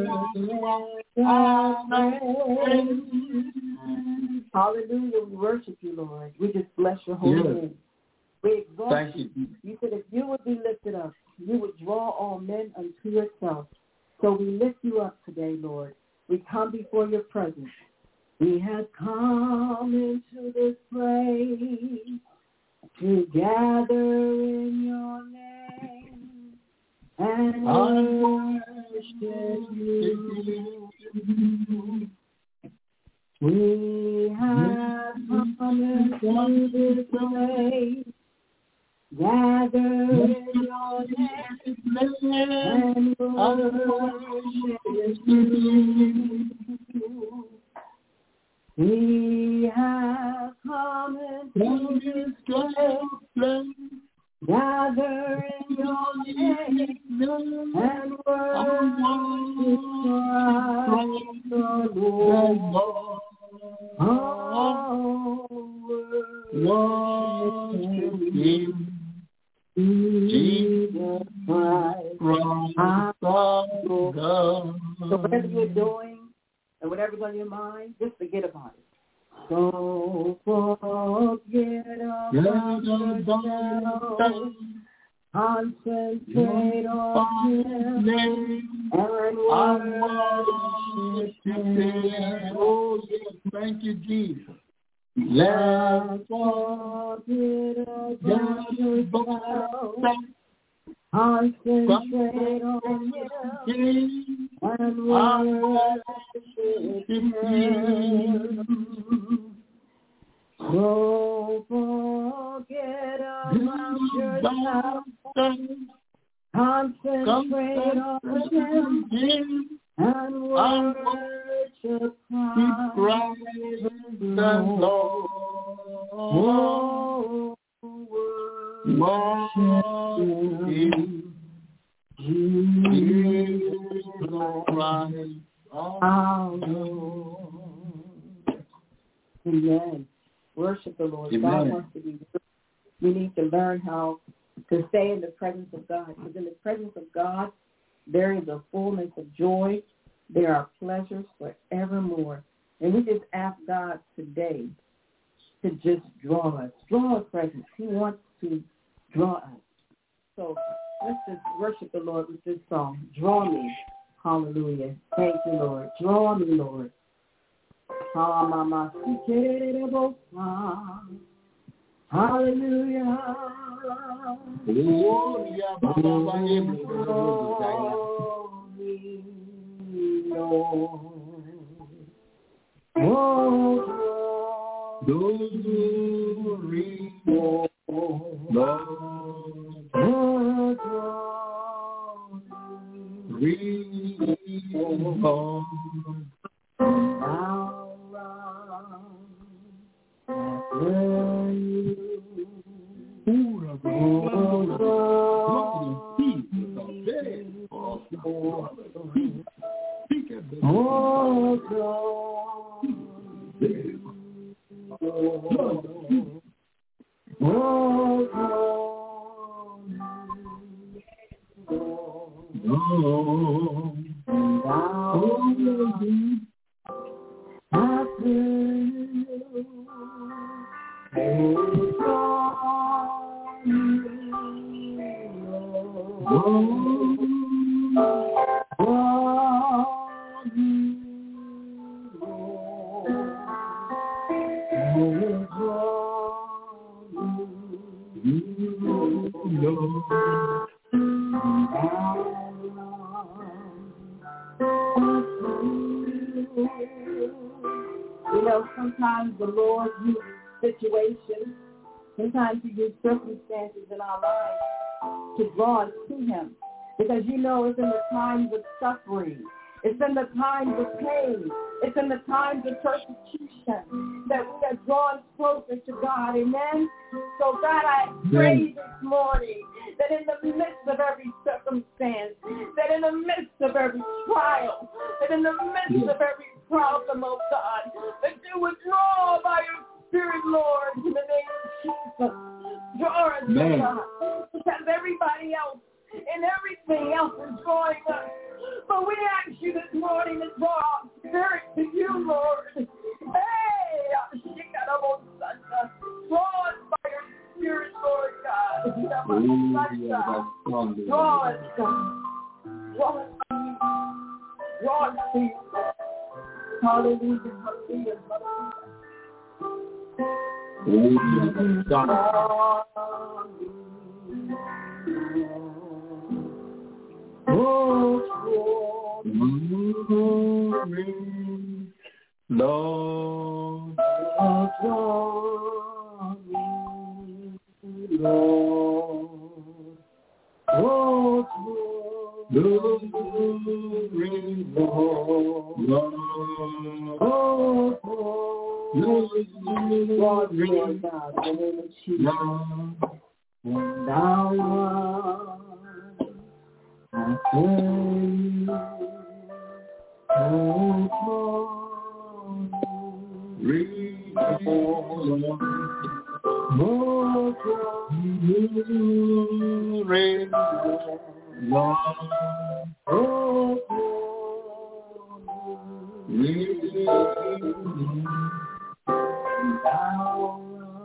and hallelujah. We worship you, Lord. We just bless your holy yes. name. We exalt Thank you. you. You said if you would be lifted up, you would draw all men unto yourself. So we lift you up today, Lord. We come before your presence. We have come into this place to gather in your name and worship you. We have come into this place, gather in your name and worship you. We have come into this place, gather in your name and worship Christ the Lord. Oh, worship Him. Jesus Christ, our God. So whatever you're doing and whatever's on your mind, just forget about it. So forget about yourself. Concentrate on Him and worship Him. Oh, yes, thank you, Jesus. Let's forget about yourself. Concentrate on Him and worship Him. So forget about yourself. Concentrate on Him and worship Christ the Lord. Oh, worship Him, Jesus Christ our Lord. Amen. Worship the Lord. Amen. God wants to be. We need to learn how to stay in the presence of God. Because in the presence of God, there is a fullness of joy. There are pleasures forevermore. And we just ask God today to just draw us. Draw a presence. He wants to draw us. So let's just worship the Lord with this song. Draw me. Hallelujah. Thank you, Lord. Draw me, Lord. Hallelujah. Oh, glory, Lord, sometimes the Lord uses situations, sometimes He uses circumstances in our lives to draw us to Him. Because you know it's in the times of suffering, it's in the times of pain, it's in the times of persecution that we are drawn closer to God. Amen? So God, I pray this morning that in the midst of every circumstance, that in the midst of every trial, that in the midst of every problem, oh God, that you would draw by your Spirit, Lord, in the name of Jesus. Draw us, oh God, because everybody else and everything else is drawing us. But we ask you this morning to draw our spirit to you, Lord. Hey, draw us by your Spirit, Lord God. Draw us, God. Draw us to you. Draw us to you. Hallelujah, hallelujah, hallelujah. Oh, glory, Lord, draw me, Lord. Oh, glory, Lord. Oh, glory, Lord, God, in the name of Jesus. And thou art I praise oh, glory, oh, glory, Lord, oh, glory, down,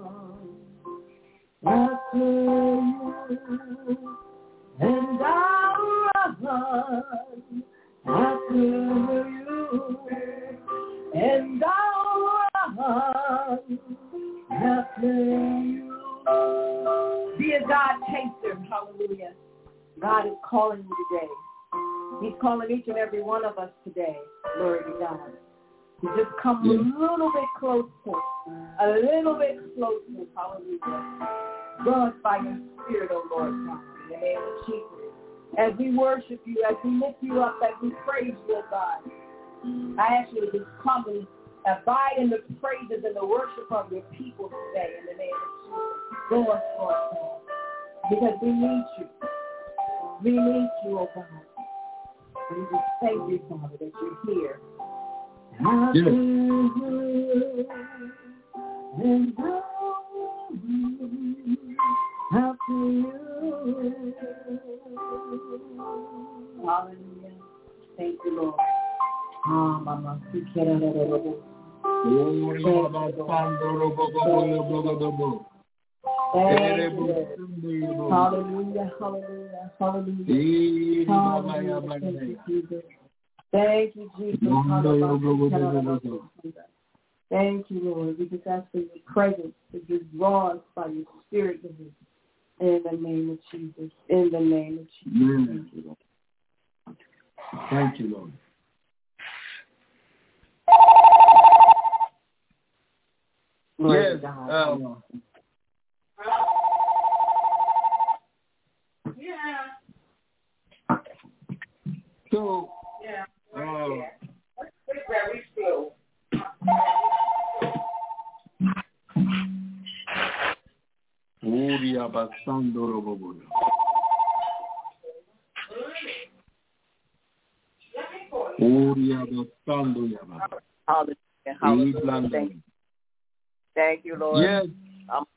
I praise and thou run after you, and thou run after you. Be a God taster, hallelujah. God is calling you today. He's calling each and every one of us today, glory to God. To just come a little bit closer, a little bit closer, hallelujah. Draw us by your Spirit, O Lord God, in the name of Jesus. As we worship you, as we lift you up, as we praise you, God, I ask you to just come and abide in the praises and the worship of your people today, in the name of Jesus. Draw us, Lord God, because we need you. We need you, O God. And we just thank you, Father, that you're here. Yes. And how to you. Hallelujah. Thank you, Lord. Ah, Mama. Thank you, hallelujah, hallelujah, hallelujah. Hallelujah. Thank you, Jesus. Thank you, Jesus. Thank you, Lord. We just ask for your presence to just draw us by your Spirit, in the name of Jesus. In the name of Jesus. Thank you, Lord. Thank you, Lord. Glory yes. to God. Um, Yeah. so, Yeah. uh, It's very slow. Uri abasando robobola. Uri abasando yaba. Hallelujah. Hallelujah. Thank you. Thank you, Lord. Yes. Um,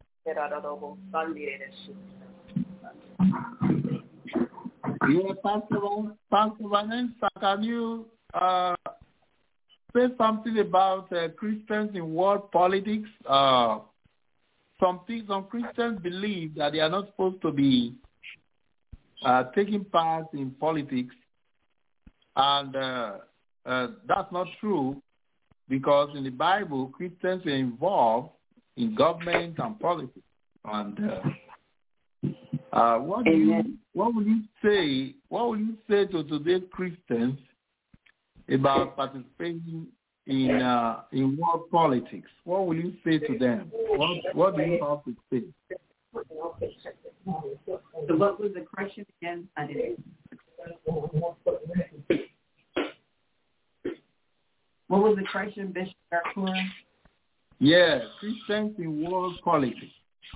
Yeah, Pastor Van, Pastor Vanessa, can you uh, say something about uh, Christians in world politics? Uh, some things, some Christians believe that they are not supposed to be uh, taking part in politics, and uh, uh, that's not true, because in the Bible, Christians were involved in government and politics. And uh, uh, what do you, what would you say? What would you say to today's Christians about participating in uh, in world politics? What will you say to them? What What do you have to say? So, what was the question again? I didn't. What was the question, Bishop Arcora? Yeah, Christians in world politics.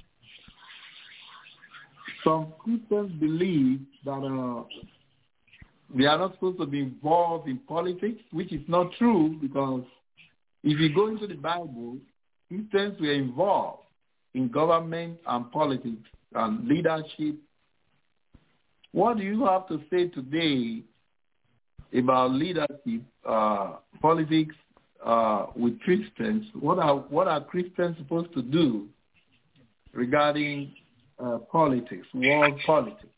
Some Christians believe that uh, they are not supposed to be involved in politics, which is not true, because if you go into the Bible, Christians were involved in government and politics and leadership. What do you have to say today about leadership, uh, politics uh, with Christians? What are what are Christians supposed to do regarding uh, politics, world politics?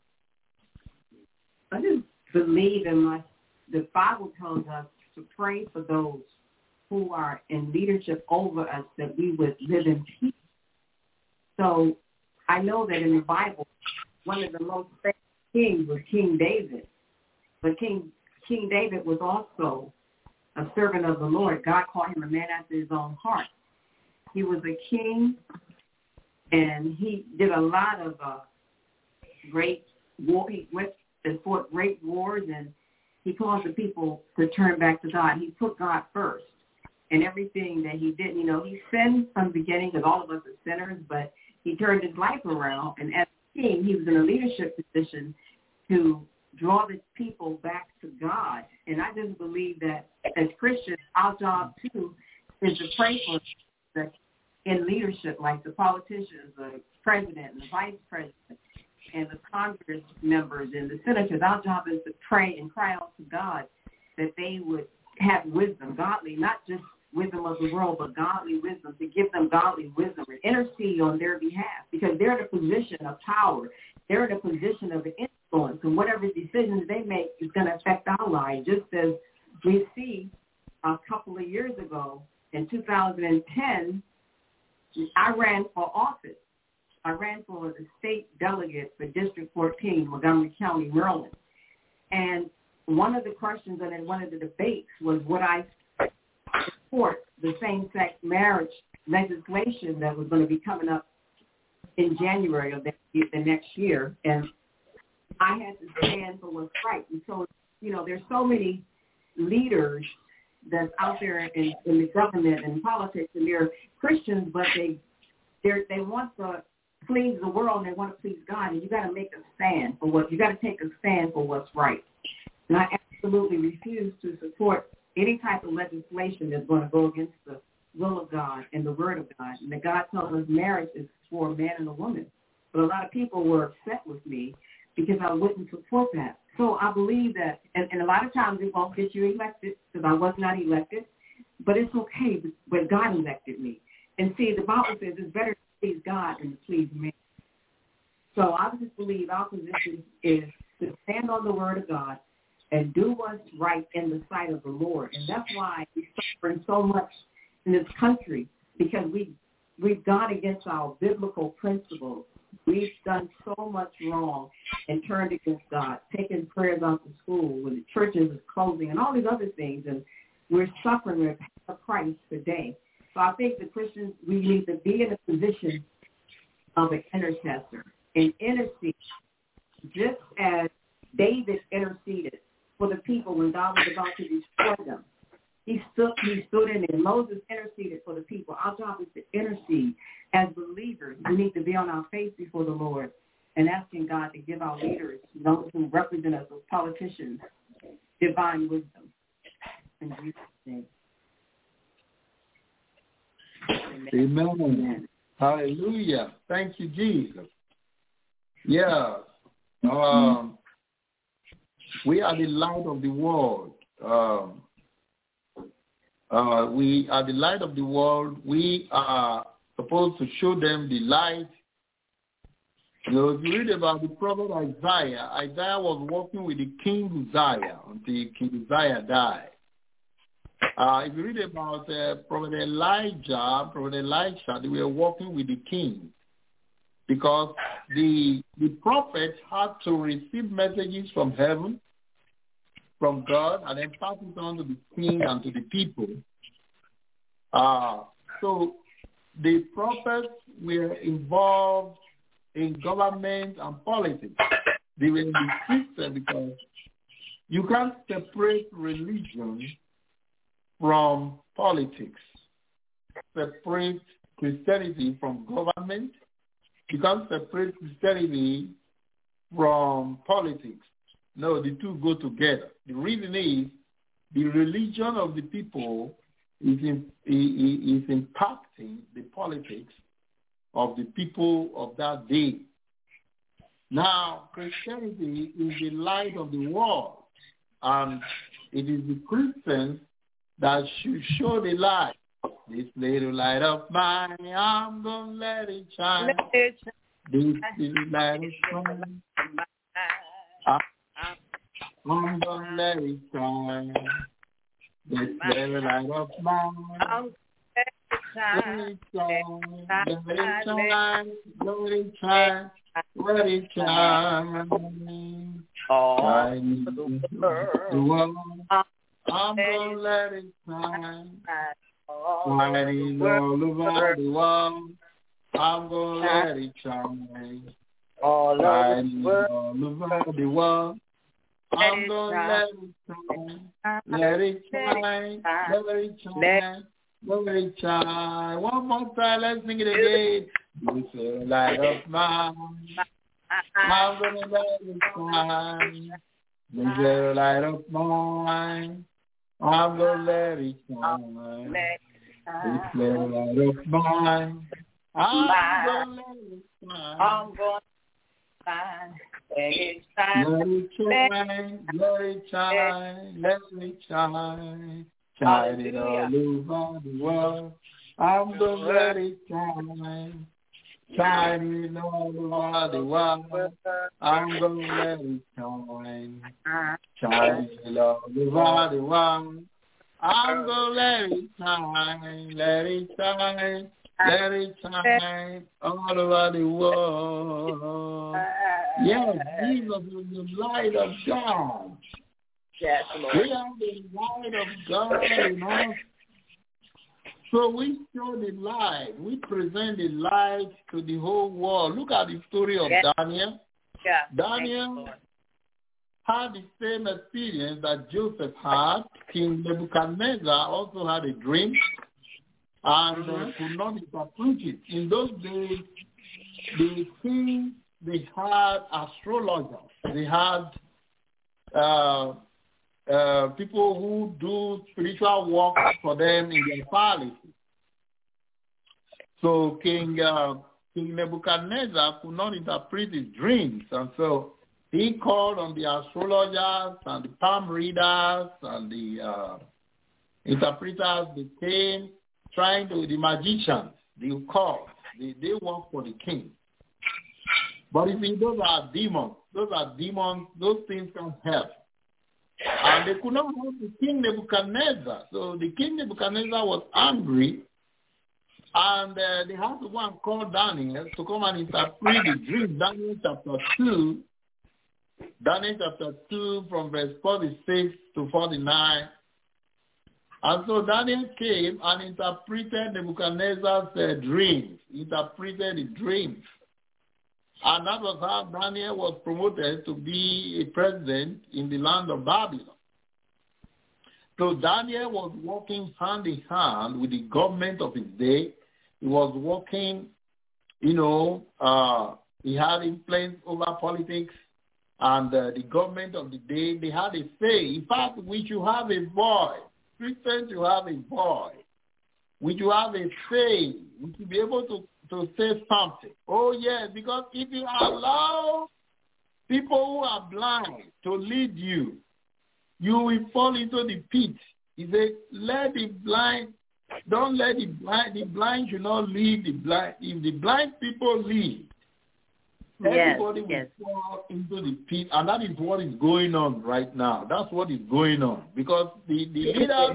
I just believe in my. The Bible tells us to pray for those who are in leadership over us, that we would live in peace. So I know that in the Bible, one of the most famous kings was King David, but King King David was also a servant of the Lord. God called him a man after his own heart. He was a king, and he did a lot of uh, great war. He went and fought great wars, and he caused the people to turn back to God. He put God first in everything that he did. You know, he sinned from the beginning, because all of us are sinners, but he turned his life around, and as king, he was in a leadership position to draw the people back to God. And I just believe that as Christians, our job too is to pray for the in leadership, like the politicians, the president, and the vice president, and the Congress members and the senators. Our job is to pray and cry out to God that they would have wisdom, godly, not just wisdom of the world, but godly wisdom, to give them godly wisdom and intercede on their behalf, because they're in a position of power. They're in a position of influence, and whatever decisions they make is going to affect our lives, just as we see a couple of years ago in two thousand ten, I ran for office. I ran for the state delegate for District fourteen, Montgomery County, Maryland. And one of the questions in one of the debates was, would I support the same-sex marriage legislation that was going to be coming up in January of the, the next year? And I had to stand for what's right. And so, you know, there's so many leaders that's out there in, in the government and politics, and they're Christians, but they they they want to please the world and they want to please God, and you got to make a stand for what you got to take a stand for what's right. And I absolutely refuse to support any type of legislation that's going to go against the will of God and the word of God. And that God tells us marriage is for a man and a woman. But a lot of people were upset with me because I wouldn't support that. So I believe that, and, and a lot of times it won't get you elected because I was not elected, but it's okay, but God elected me. And see, the Bible says it's better to please God than to please man. So I just believe our position is to stand on the word of God and do what's right in the sight of the Lord. And that's why we're suffering so much in this country, because we, we've gone against our biblical principles. We've done so much wrong and turned against God, taking prayers out to school when the churches are closing and all these other things. And we're suffering with a price today. So I think the Christians, we need to be in a position of an intercessor and intercede, just as David interceded for the people when God was about to destroy them. He stood, he stood in there. Moses interceded for the people. Our job is to intercede. As believers, we need to be on our face before the Lord and asking God to give our leaders, those who represent us as politicians, divine wisdom. In Jesus' name. Amen. Amen. Hallelujah. Thank you, Jesus. Yeah. Um, we are the light of the world. Um, uh, we are the light of the world. We are supposed to show them the light. You know, if you read about the prophet Isaiah, Isaiah was working with the king Uzziah until King Uzziah died. Uh, if you read about uh, Prophet Elijah, Prophet Elisha, they were working with the king because the the prophet had to receive messages from heaven, from God, and then pass it on to the king and to the people. Uh, so the prophets were involved in government and politics. They were in the system because you can't separate religion from politics, separate Christianity from government. You can't separate Christianity from politics. No, the two go together. The reason is the religion of the people is, in, is impacting the politics of the people of that day. Now, Christianity is the light of the world, and it is the Christians that should show the light. This little light of mine, I'm going to let it shine. Let it shine. This little light of mine, I'm going to let it shine. This little light of mine, let it shine. Let it shine. Let it shine. Let it shine. Shine the world. I'm going to let it shine, shining all over the world. I'm going to let it shine, shining all over the world. I'm going to let it shine, let it shine, let it shine, let it shine. One more time, let's sing it again. This is the light of mine. I'm going to let it shine. This little light of mine, I'm gonna let it shine. This little light of mine, I'm gonna let it shine. I'm going to shine. Let it shine. Let it shine, let it shine, let it shine. Shine it all over the world. I'm gonna let it shine. Shine it all over the world. I'm gonna let it shine. Shine it all over the world. I'm gonna let it shine. Let it shine. Let it shine all over the world. Yes, Jesus is the light of God. Yes, Lord. We are the light of God in us. So we show the light. We present the light to the whole world. Look at the story of yes. Daniel. Yeah. Daniel had the same experience that Joseph had. King Nebuchadnezzar also had a dream and mm-hmm. uh, could not interpret it. In those days, the king, they had astrologers. They had uh, uh, people who do spiritual work for them in their palaces. So King, uh, King Nebuchadnezzar could not interpret his dreams. And so he called on the astrologers and the palm readers and the uh, interpreters. They came trying to, the magicians, the occult, they, they work for the king. But you see, those are demons. Those are demons. Those things can help. And they could not help the king Nebuchadnezzar. So the king Nebuchadnezzar was angry. And uh, they had to go and call Daniel to come and interpret the dream. Daniel chapter two. Daniel chapter two from verse forty-six to forty-nine. And so Daniel came and interpreted Nebuchadnezzar's uh, dreams, interpreted the dreams. And that was how Daniel was promoted to be a president in the land of Babylon. So Daniel was working hand in hand with the government of his day. He was working, you know, uh, he had influence over politics and uh, the government of the day. They had a say. In fact, we should have a voice. Christians, you have a voice. We should have a say. We should be able to, to say something. Oh, yes, because if you allow people who are blind to lead you, you will fall into the pit. He said, let the blind, don't let the blind, the blind should not lead the blind. If the blind people lead, yes, everybody will yes. fall into the pit, and that is what is going on right now. That's what is going on because the, the leaders,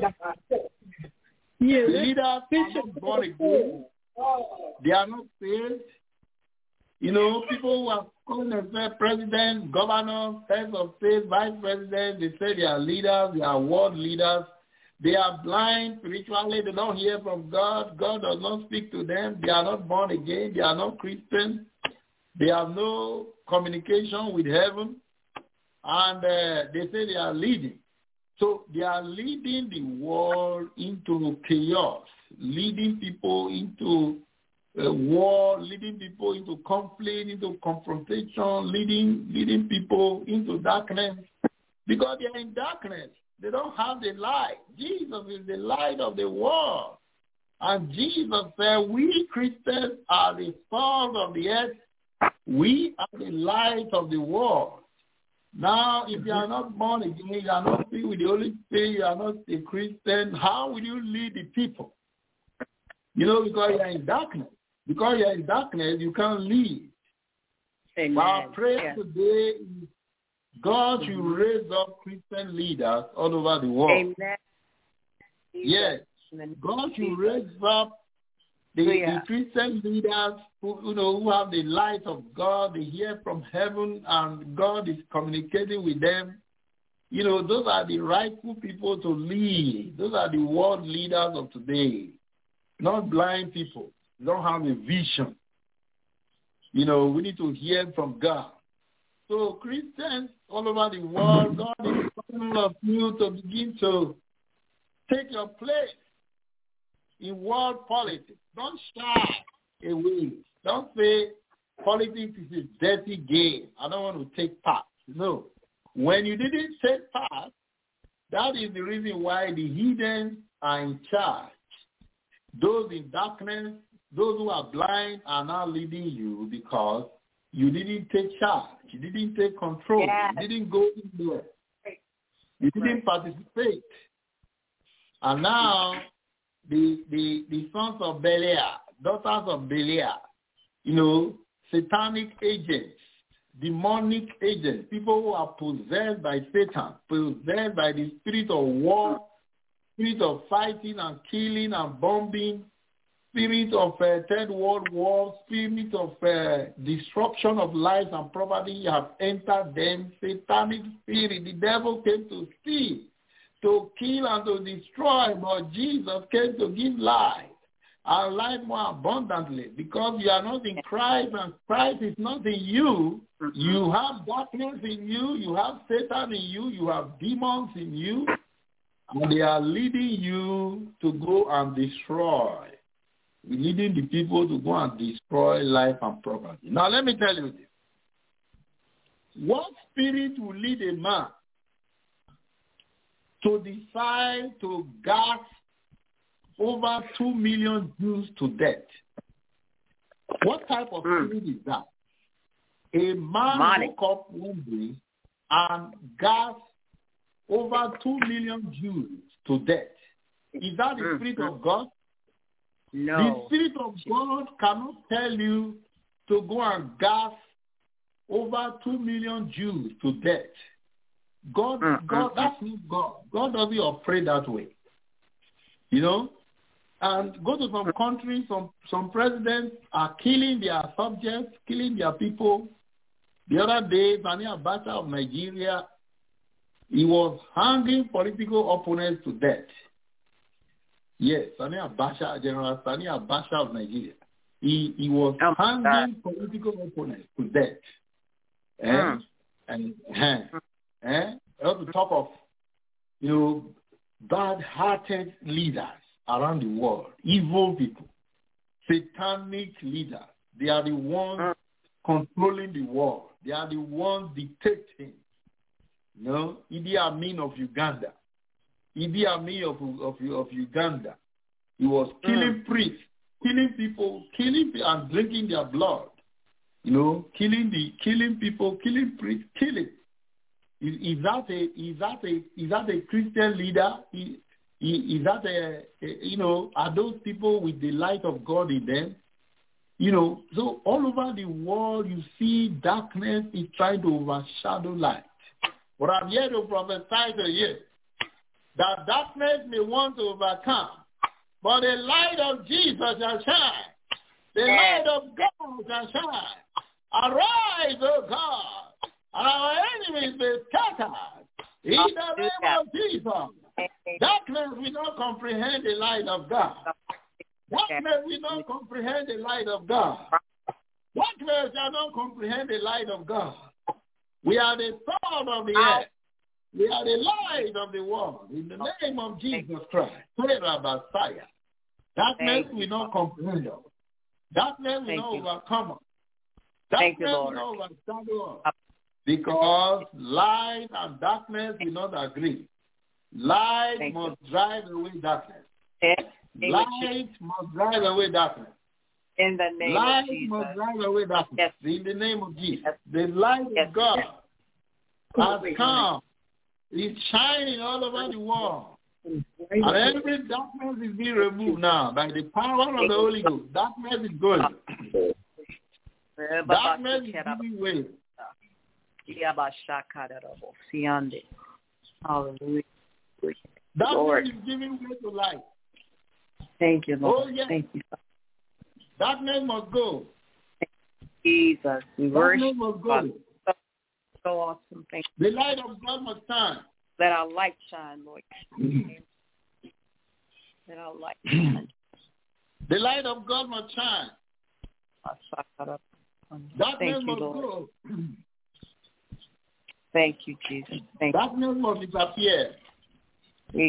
the leaders are not born again. They are not saved. You know, people who are calling themselves president, governors, heads of state, vice president, they say they are leaders, they are world leaders. They are blind spiritually. They don't hear from God. God does not speak to them. They are not born again. They are not Christians. They have no communication with heaven. And uh, they say they are leading. So they are leading the world into chaos, leading people into uh, war, leading people into conflict, into confrontation, leading, leading people into darkness. Because they are in darkness. They don't have the light. Jesus is the light of the world. And Jesus said, we Christians are the salt of the earth. We are the light of the world. Now, if you are not born again, you are not filled with the Holy Spirit, you are not a Christian, how will you lead the people? You know, because you are in darkness. Because you are in darkness, you can't lead. Amen. Our prayer yeah. today is God should mm-hmm. raise up Christian leaders all over the world. Amen. Yes. God should raise up the, yeah. the Christian leaders who, you know, who have the light of God. They hear from heaven and God is communicating with them. You know, those are the rightful people to lead. Those are the world leaders of today. Not blind people. They don't have a vision. You know, we need to hear from God. So Christians all over the world, God is calling of you to begin to take your place in world politics. Don't shy away. Don't say politics is a dirty game. I don't want to take part. No. When you didn't take part, that is the reason why the heathen are in charge. Those in darkness, those who are blind are now leading you because you didn't take charge. You didn't take control. Yes. You didn't go in there. You didn't participate. And now the the the sons of Belial, daughters of Belial, you know, satanic agents, demonic agents, people who are possessed by Satan, possessed by the spirit of war, spirit of fighting and killing and bombing, spirit of uh, Third World War, spirit of uh, destruction of lives and property have entered them. Satanic spirit, the devil came to steal, to kill and to destroy, but Jesus came to give life, and life more abundantly, because you are not in Christ and Christ is not in you. You have darkness in you, you have Satan in you, you have demons in you, and they are leading you to go and destroy. Leading the people to go and destroy life and property. Now let me tell you this. What spirit will lead a man to decide to gas over two million Jews to death? What type of spirit is that? A man Money. woke up one day and gas over two million Jews to death. Is that the spirit of God? No. The Spirit of God cannot tell you to go and gas over two million Jews to death. God, mm-hmm. God, that's not God. God doesn't operate that way. You know? And go to some countries, some, some presidents are killing their subjects, killing their people. The other day, Sani Abacha of Nigeria, he was hanging political opponents to death. Yes, Sani Abacha, General Sani Abacha of Nigeria. He he was oh, hanging God. political opponents to death. Mm. And and and on the top of, you know, bad-hearted leaders around the world, evil people, satanic leaders. They are the ones mm. controlling the world. They are the ones dictating. You know, Idi Amin of Uganda. Idi Amin of, of, of Uganda. He was killing mm. priests, killing people, killing and drinking their blood. You know, killing the killing people, killing priests, killing. Is, is that a is that a is that a Christian leader? Is, is that a, a you know, are those people with the light of God in them? You know, so all over the world you see darkness is trying to overshadow light. But I'm here to prophesy to you that darkness may want to overcome, but the light of Jesus shall shine. The light of God shall shine. Arise, O God, and our enemies be scattered. In the name of Jesus. Darkness will not comprehend the light of God. Darkness will not comprehend the light of God. Darkness shall not comprehend the light of God. We are the salt of the earth. We are the light of the world. In the name of Jesus Christ. Darkness will not comprehend us. Darkness will not overcome us. Darkness will not overshadow us. Because light and darkness will not agree. Light must drive away darkness. Light must drive away darkness. In the name light of Jesus. must drive away darkness. Yes. In the name of Jesus. Yes. The light yes. of God has come. It's shining all over the world. And every darkness is being removed now by the power of the Holy Ghost. Darkness is going. Darkness is giving way. Hallelujah. Darkness is giving way to light. Thank you, Lord. Oh, yes. Thank you. Darkness must go. Jesus, we worship must go. So, so awesome. Thank you. The light of God must shine. Let our light shine, Lord. Let our light shine. The light of God must shine. Darkness Thank you, must Lord. go. Thank you, Jesus. Thank Darkness you. must disappear. The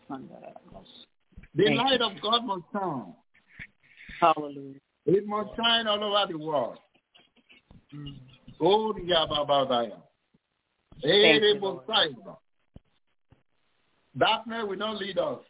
Thank light you. of God must shine. Hallelujah. It must shine all over the world. Mm. Oh, Yababaya. Thank you, darkness will not lead us.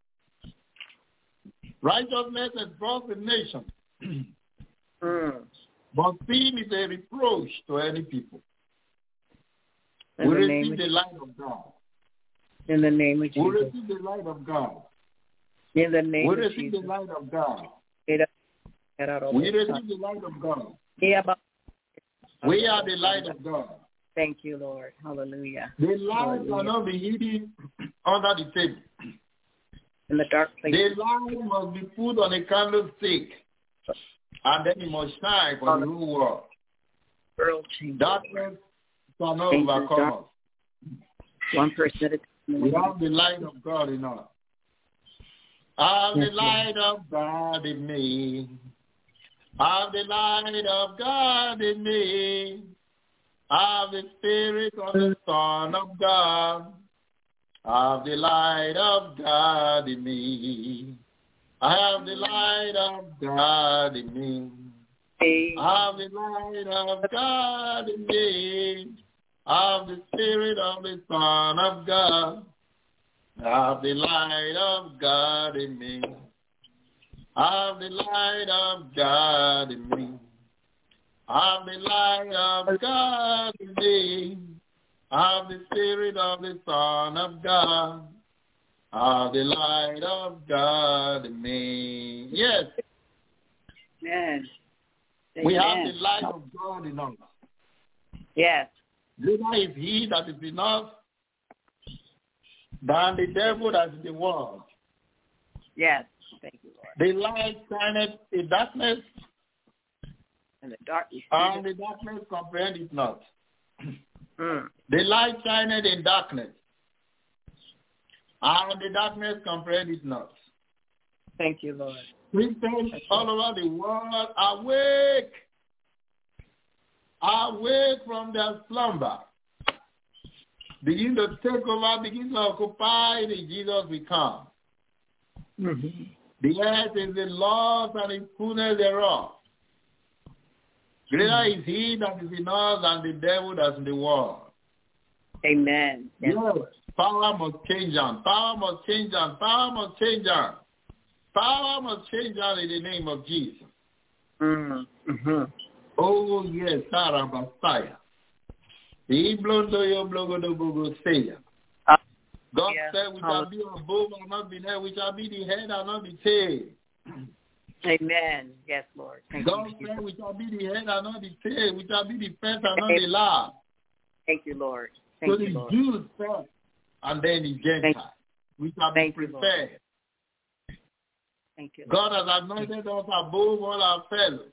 Righteousness has brought the nation. mm. But sin is a reproach to any people. In we the receive name the of light of God. In the name of Jesus. We receive the light of God. In the name we of receive Jesus. the light of God. We receive the light of God. We are the light of God. Thank you, Lord. Hallelujah. The light cannot be hidden under the table. In the dark place. The light must be put on a candlestick, and then it must shine for the whole world. World change. Darkness cannot overcome us. One person at a time. We have the light of God in us. I have the light of God in me. I have the light of God in me. I have the Spirit of the Son of God. I have the light of God in me. I have the light of God in me. I have the light of God in me. I have the Spirit of the Son of God. I have the light of God in me. I have the light of God in me. I have the light of God in me. I have the Spirit of the Son of God. I have the light of God in me. Yes. Amen. We have the light of God in us. Yes. Greater is he that is in us than the devil that is in the world. Yes. Thank you, Lord. The light shineth in darkness, and the darkness, and the darkness comprehend it not. Mm. The light shineth in darkness, and the darkness comprehend it not. Thank you, Lord. Christians all over the world, awake, awake from their slumber. Begin to take over, begin to occupy the Jesus we come. Mm-hmm. The earth is the Lord's and the fullness thereof. Greater mm-hmm. is he that is in us than the devil that is in the world. Amen. Yes. yes. Power must change on. Power must change on. Power must change on. Power must change on in the name of Jesus. Mm-hmm. Oh, yes, Sarah Messiah. God yeah. said we shall be above and not beneath. We shall be the head and not the tail. Amen. Yes, Lord. Thank God you, said we shall be the head and not the tail. We shall be the first and not the last. Thank you, Lord. Thank so you, the Lord. Jews first and then the Gentiles. We shall be prepared. Thank you, Lord. God has anointed us above all our fellows.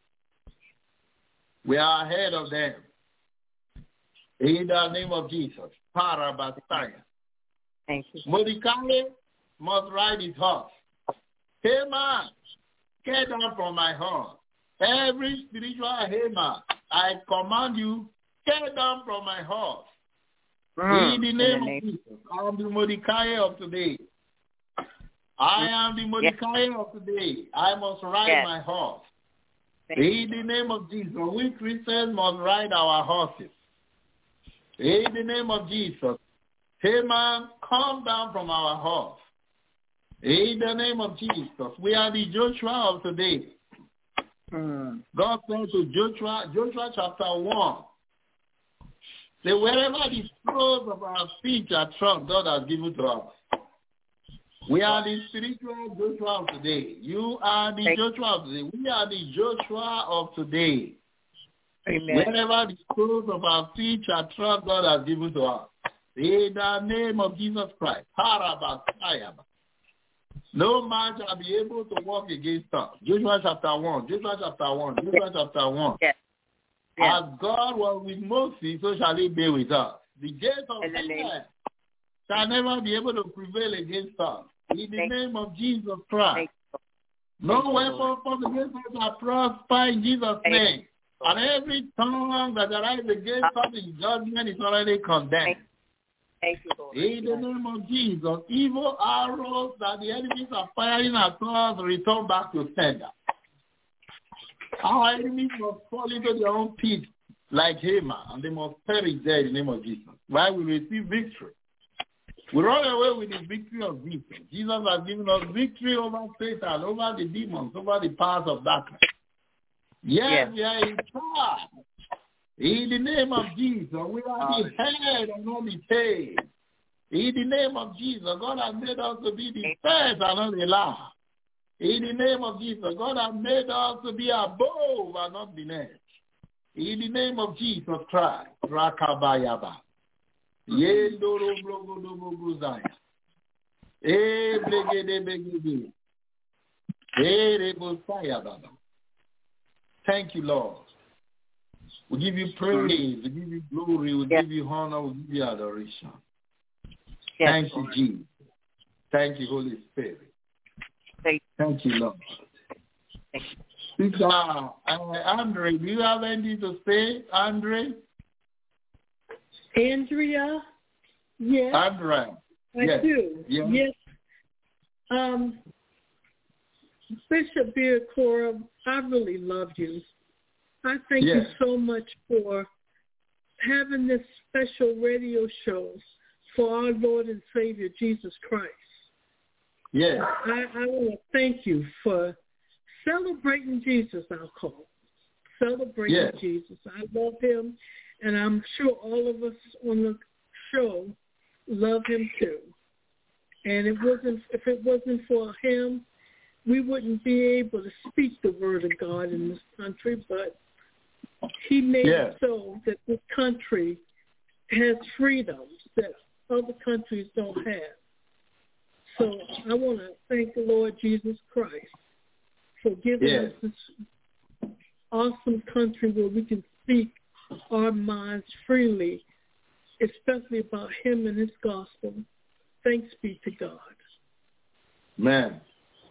We are ahead of them. In the name of Jesus. Parabastaya. Thank you. Mordecai must ride his horse. Haman, get down from my horse. Every spiritual Haman, I command you, get down from my horse. Mm, in the name in the of Jesus, I am the Mordecai of today. I am the Mordecai yes. of today. I must ride yes. my horse. Thank in you. The name of Jesus, we Christians must ride our horses. In the name of Jesus, Haman, come down from our horse. In the name of Jesus, we are the Joshua of today. Mm. God said to Joshua, Joshua chapter one, say, wherever the soles of our feet are trod, God has given to us. We are the spiritual Joshua of today. You are the Joshua of today. We are the Joshua of today. Amen. Wherever the soles of our feet are trod, God has given to us. In the name of Jesus Christ. No man shall be able to walk against us. Joshua chapter one. Joshua chapter one. Joshua chapter one. Yes. Yes. As God was with Moses, so shall he be with us. The gates of hell shall never be able to prevail against us. In the Thank name of Jesus Christ. No Thank weapon formed against us shall prosper in Jesus' Thank name. And every tongue that arises against us in judgment is already condemned. Thank you, Lord. In the name of Jesus, evil arrows that the enemies are firing at us return back to sender. Our enemies must fall into their own pit like Haman, and they must perish there in the name of Jesus. Why we receive victory? We run away with the victory of Jesus. Jesus has given us victory over Satan, over the demons, over the powers of darkness. Yes, yes. We are in charge. In the name of Jesus, we are the head and not the tail. In the name of Jesus, God has made us to be the first and not the last. In the name of Jesus, God has made us to be above and not beneath. In the name of Jesus Christ, Rakabayaba. Yendoro blogodobo guzaya. E blegede begede. E rebosaya baba. Thank you, Lord. We give you praise, we give you glory, we yes. give you honor, we give you adoration. Yes, Thank Lord. you, Jesus. Thank you, Holy Spirit. Thank, Thank you, Lord. Thank you. Sister uh, Andre, do you have anything to say, Andre? Andrea? Yes. Andrea. I yes. do. Yes. yes. Um, Bishop Beard Cora, I really love you. I thank yes. you so much for having this special radio show for our Lord and Savior, Jesus Christ. Yes. I, I want to thank you for celebrating Jesus, I'll call. Celebrating yes. Jesus. I love him, and I'm sure all of us on the show love him too. And it wasn't if it wasn't for him, we wouldn't be able to speak the word of God in this country, but he made yes. it so that this country has freedoms that other countries don't have. So I want to thank the Lord Jesus Christ for giving yes. us this awesome country where we can speak our minds freely, especially about him and his gospel. Thanks be to God. Amen.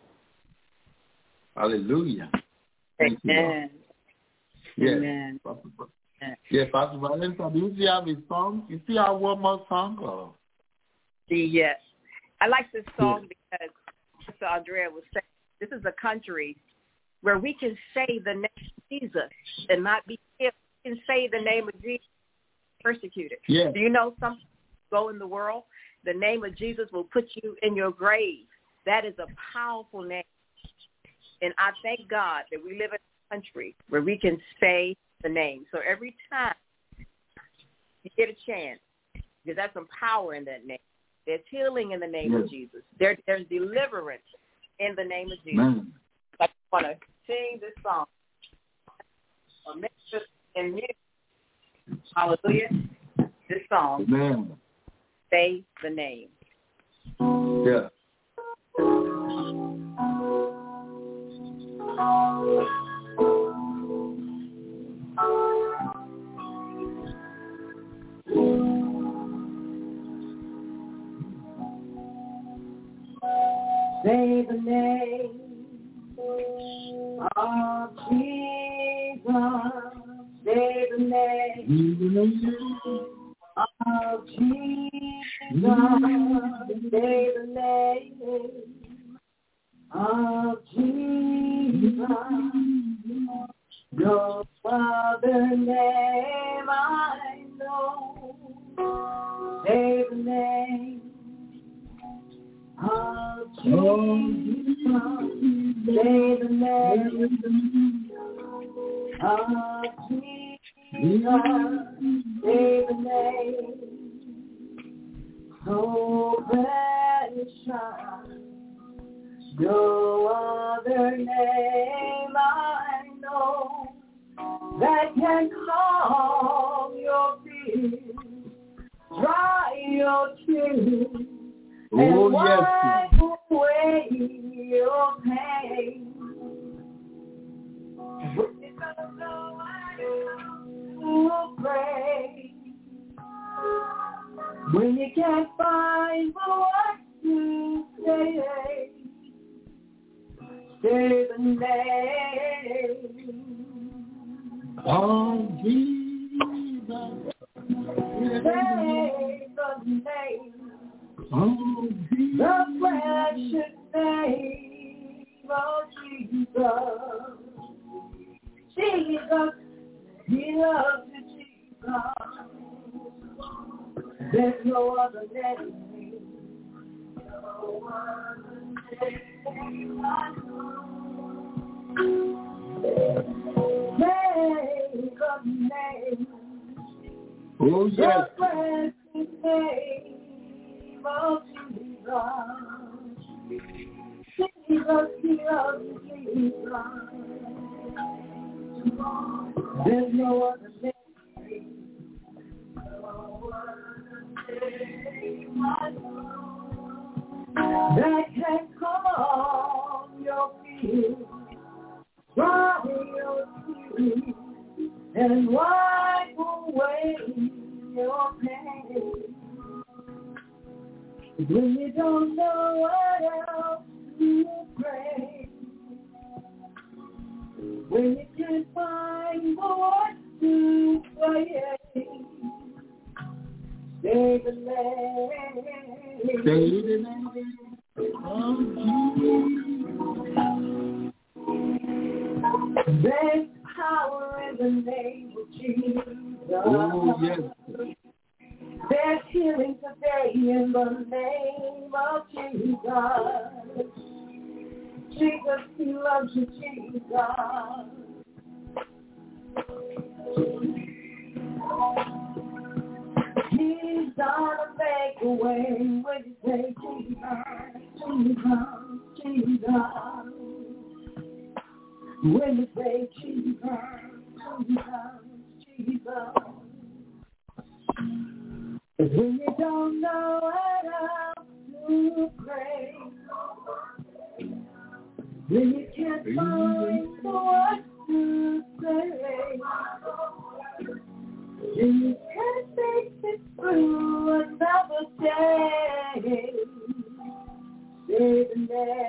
Hallelujah. Thank Amen. You, yes. Amen. Yes, Pastor Valenta, do you have a song? You still have one more song? Or? Yes. I like this song yes. because Sister Andrea was saying this is a country where we can say the name of Jesus and not be killed. We can say the name of Jesus persecuted. Yes. Do you know something? Go in the world, the name of Jesus will put you in your grave. That is a powerful name. And I thank God that we live in a country where we can say the name. So every time you get a chance, because there's some power in that name. There's healing in the name yes. of Jesus. There, there's deliverance in the name of Jesus. Amen. I want to sing this song. Or minister in music. Hallelujah. This song. Amen. Say the name. Yeah. Say the name of Jesus. Say the name of Jesus. Say the name of Jesus. No other name I know. Say the name of Jesus. Say the name of Jesus. Say the name so precious. No other name I know that can calm your fears, dry your tears, oh, and wipe yes. away your pain. Because no one will pray when you can't find the words to say. Say the name of Jesus. Say the name of Jesus. The precious name of Jesus. Jesus, he loves you There's no other name. No other name I know. Name of name. Oh, yes. The precious name of Jesus. Jesus, he loves Jesus. There's no other name. That can calm your fears, dry your tears, and wipe away your pain. When you don't know what else to pray, when you can't find the words to say, say the name. Say the name of Jesus. There's power in the name of Jesus. Oh, yes. There's healing today in the name of Jesus. Jesus, he loves you, Jesus. He's gonna make a way when you say Jesus, Jesus, Jesus. When you say Jesus, Jesus, Jesus. When you don't know what else to pray, when you can't find the words to say, when you can't face it through another day, say the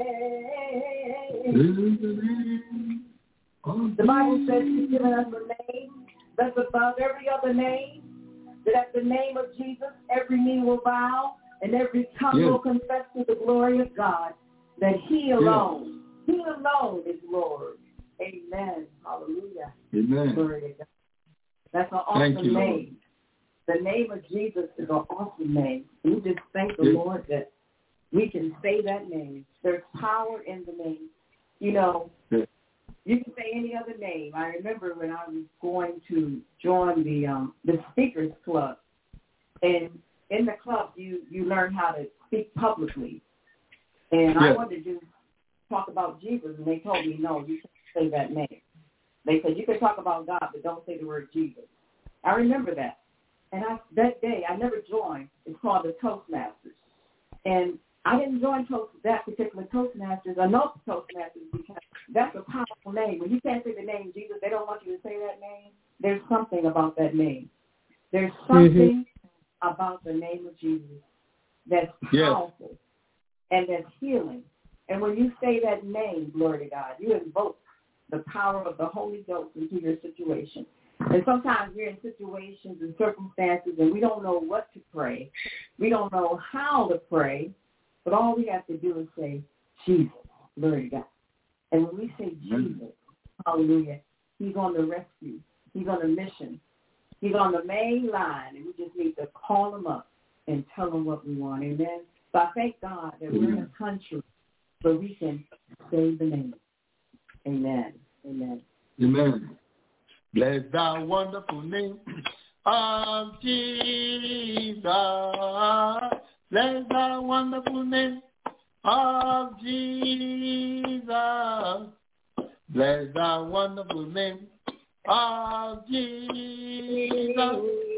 name. The Bible says he's given us a name that's above every other name, that at the name of Jesus, every knee will bow and every tongue yes. will confess to the glory of God that he alone, yes. he alone is Lord. Amen. Hallelujah. Amen. Glory to God. That's an awesome you, name. Lord. The name of Jesus is an awesome name. We just thank the yes. Lord that we can say that name. There's power in the name. You know, yes. you can say any other name. I remember when I was going to join the um, the speakers club, and in the club you, you learn how to speak publicly. And yes. I wanted to talk about Jesus, and they told me, no, you can't say that name. They said, you can talk about God, but don't say the word Jesus. I remember that. And I, that day, I never joined. It's called the Toastmasters. And I didn't join Toast, that particular Toastmasters. I know Toastmasters because that's a powerful name. When you can't say the name Jesus, they don't want you to say that name. There's something about that name. There's something mm-hmm. about the name of Jesus that's powerful yes. and that's healing. And when you say that name, glory to God, you invoke the power of the Holy Ghost into your situation. And sometimes we're in situations and circumstances and we don't know what to pray. We don't know how to pray. But all we have to do is say, Jesus, glory to God. And when we say Jesus, hallelujah, he's on the rescue. He's on a mission. He's on the main line. And we just need to call him up and tell him what we want. Amen. So I thank God that we're in a country where we can say the name. Amen. Amen. Amen. Bless the wonderful name of Jesus. Bless the wonderful name of Jesus. Bless the wonderful name of Jesus.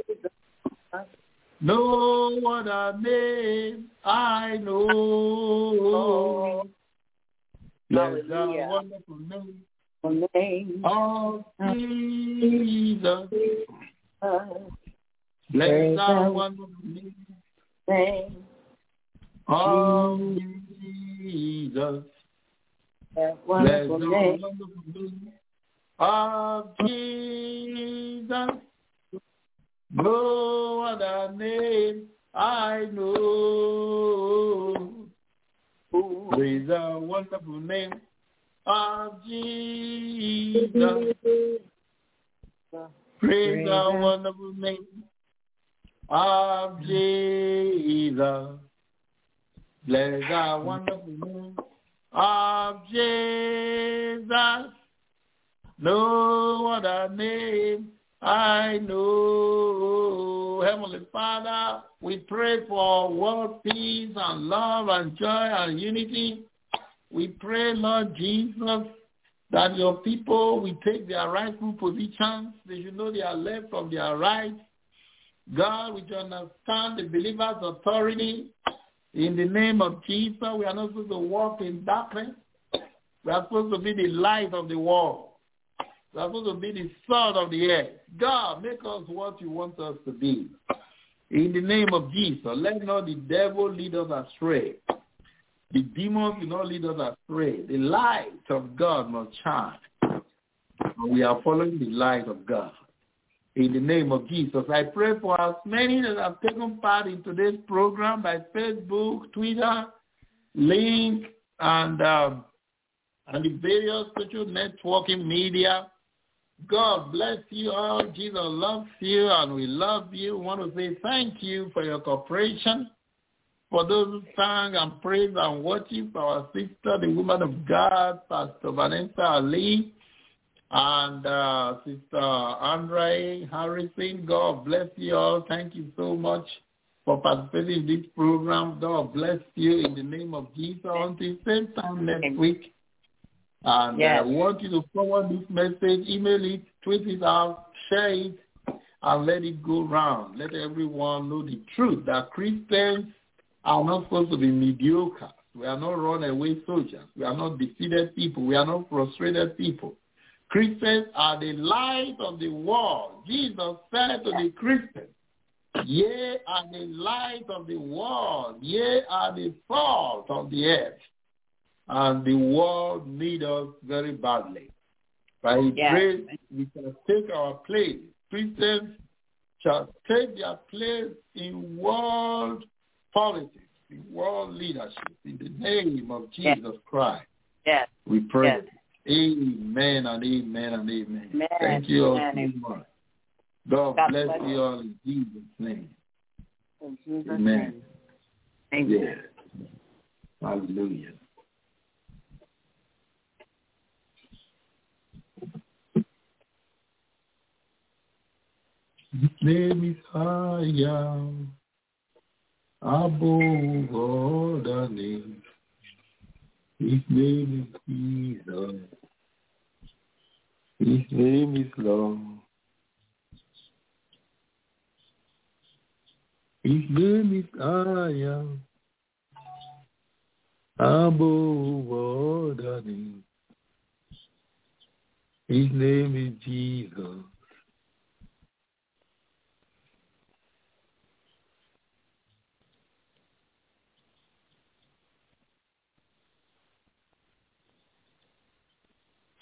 No other name I know. Bless the wonderful name of Jesus. Bless the wonderful name of Jesus. Bless the wonderful name of Jesus. No other name I know. Praise the wonderful name of Jesus. Praise the wonderful name of Jesus. Bless the wonderful name of Jesus. No other name I know. Heavenly Father, we pray for world peace and love and joy and unity. We pray, Lord Jesus, that your people will take their rightful positions. They should know their left from their right. God, we should understand the believer's authority. In the name of Jesus, we are not supposed to walk in darkness. We are supposed to be the light of the world. We are supposed to be the salt of the earth. God, make us what you want us to be. In the name of Jesus, let not the devil lead us astray. The demons will not lead us astray. The light of God must shine. We are following the light of God. In the name of Jesus, I pray for as many that have taken part in today's program by Facebook, Twitter, link, and, um, and the various social networking media. God bless you all. Jesus loves you, and we love you. We want to say thank you for your cooperation. For those who sang and praised and worshiped our sister, the woman of God, Pastor Vanessa Ali, and uh, Sister Andre Harrison. God bless you all. Thank you so much for participating in this program. God bless you in the name of Jesus. Until same time next week. And yes. I want you to forward this message, email it, tweet it out, share it, and let it go round. Let everyone know the truth that Christians are not supposed to be mediocre. We are not runaway soldiers. We are not defeated people. We are not frustrated people. Christians are the light of the world. Jesus said to the Christians, ye are the light of the world. Ye are the salt of the earth. And the world needs us very badly. By His yes. grace, we shall take our place. Christians shall take their place in world politics, in world leadership. In the name of Jesus yes. Christ, yes. we pray. Yes. Amen and amen and amen. amen. Thank you all so much. God, God bless, bless you all in Jesus' name. In Jesus' amen. name. Amen. Yes. Hallelujah. His name is higher above all the names. His name is Jesus. His name is love. His name is higher above all the names. His name is Jesus.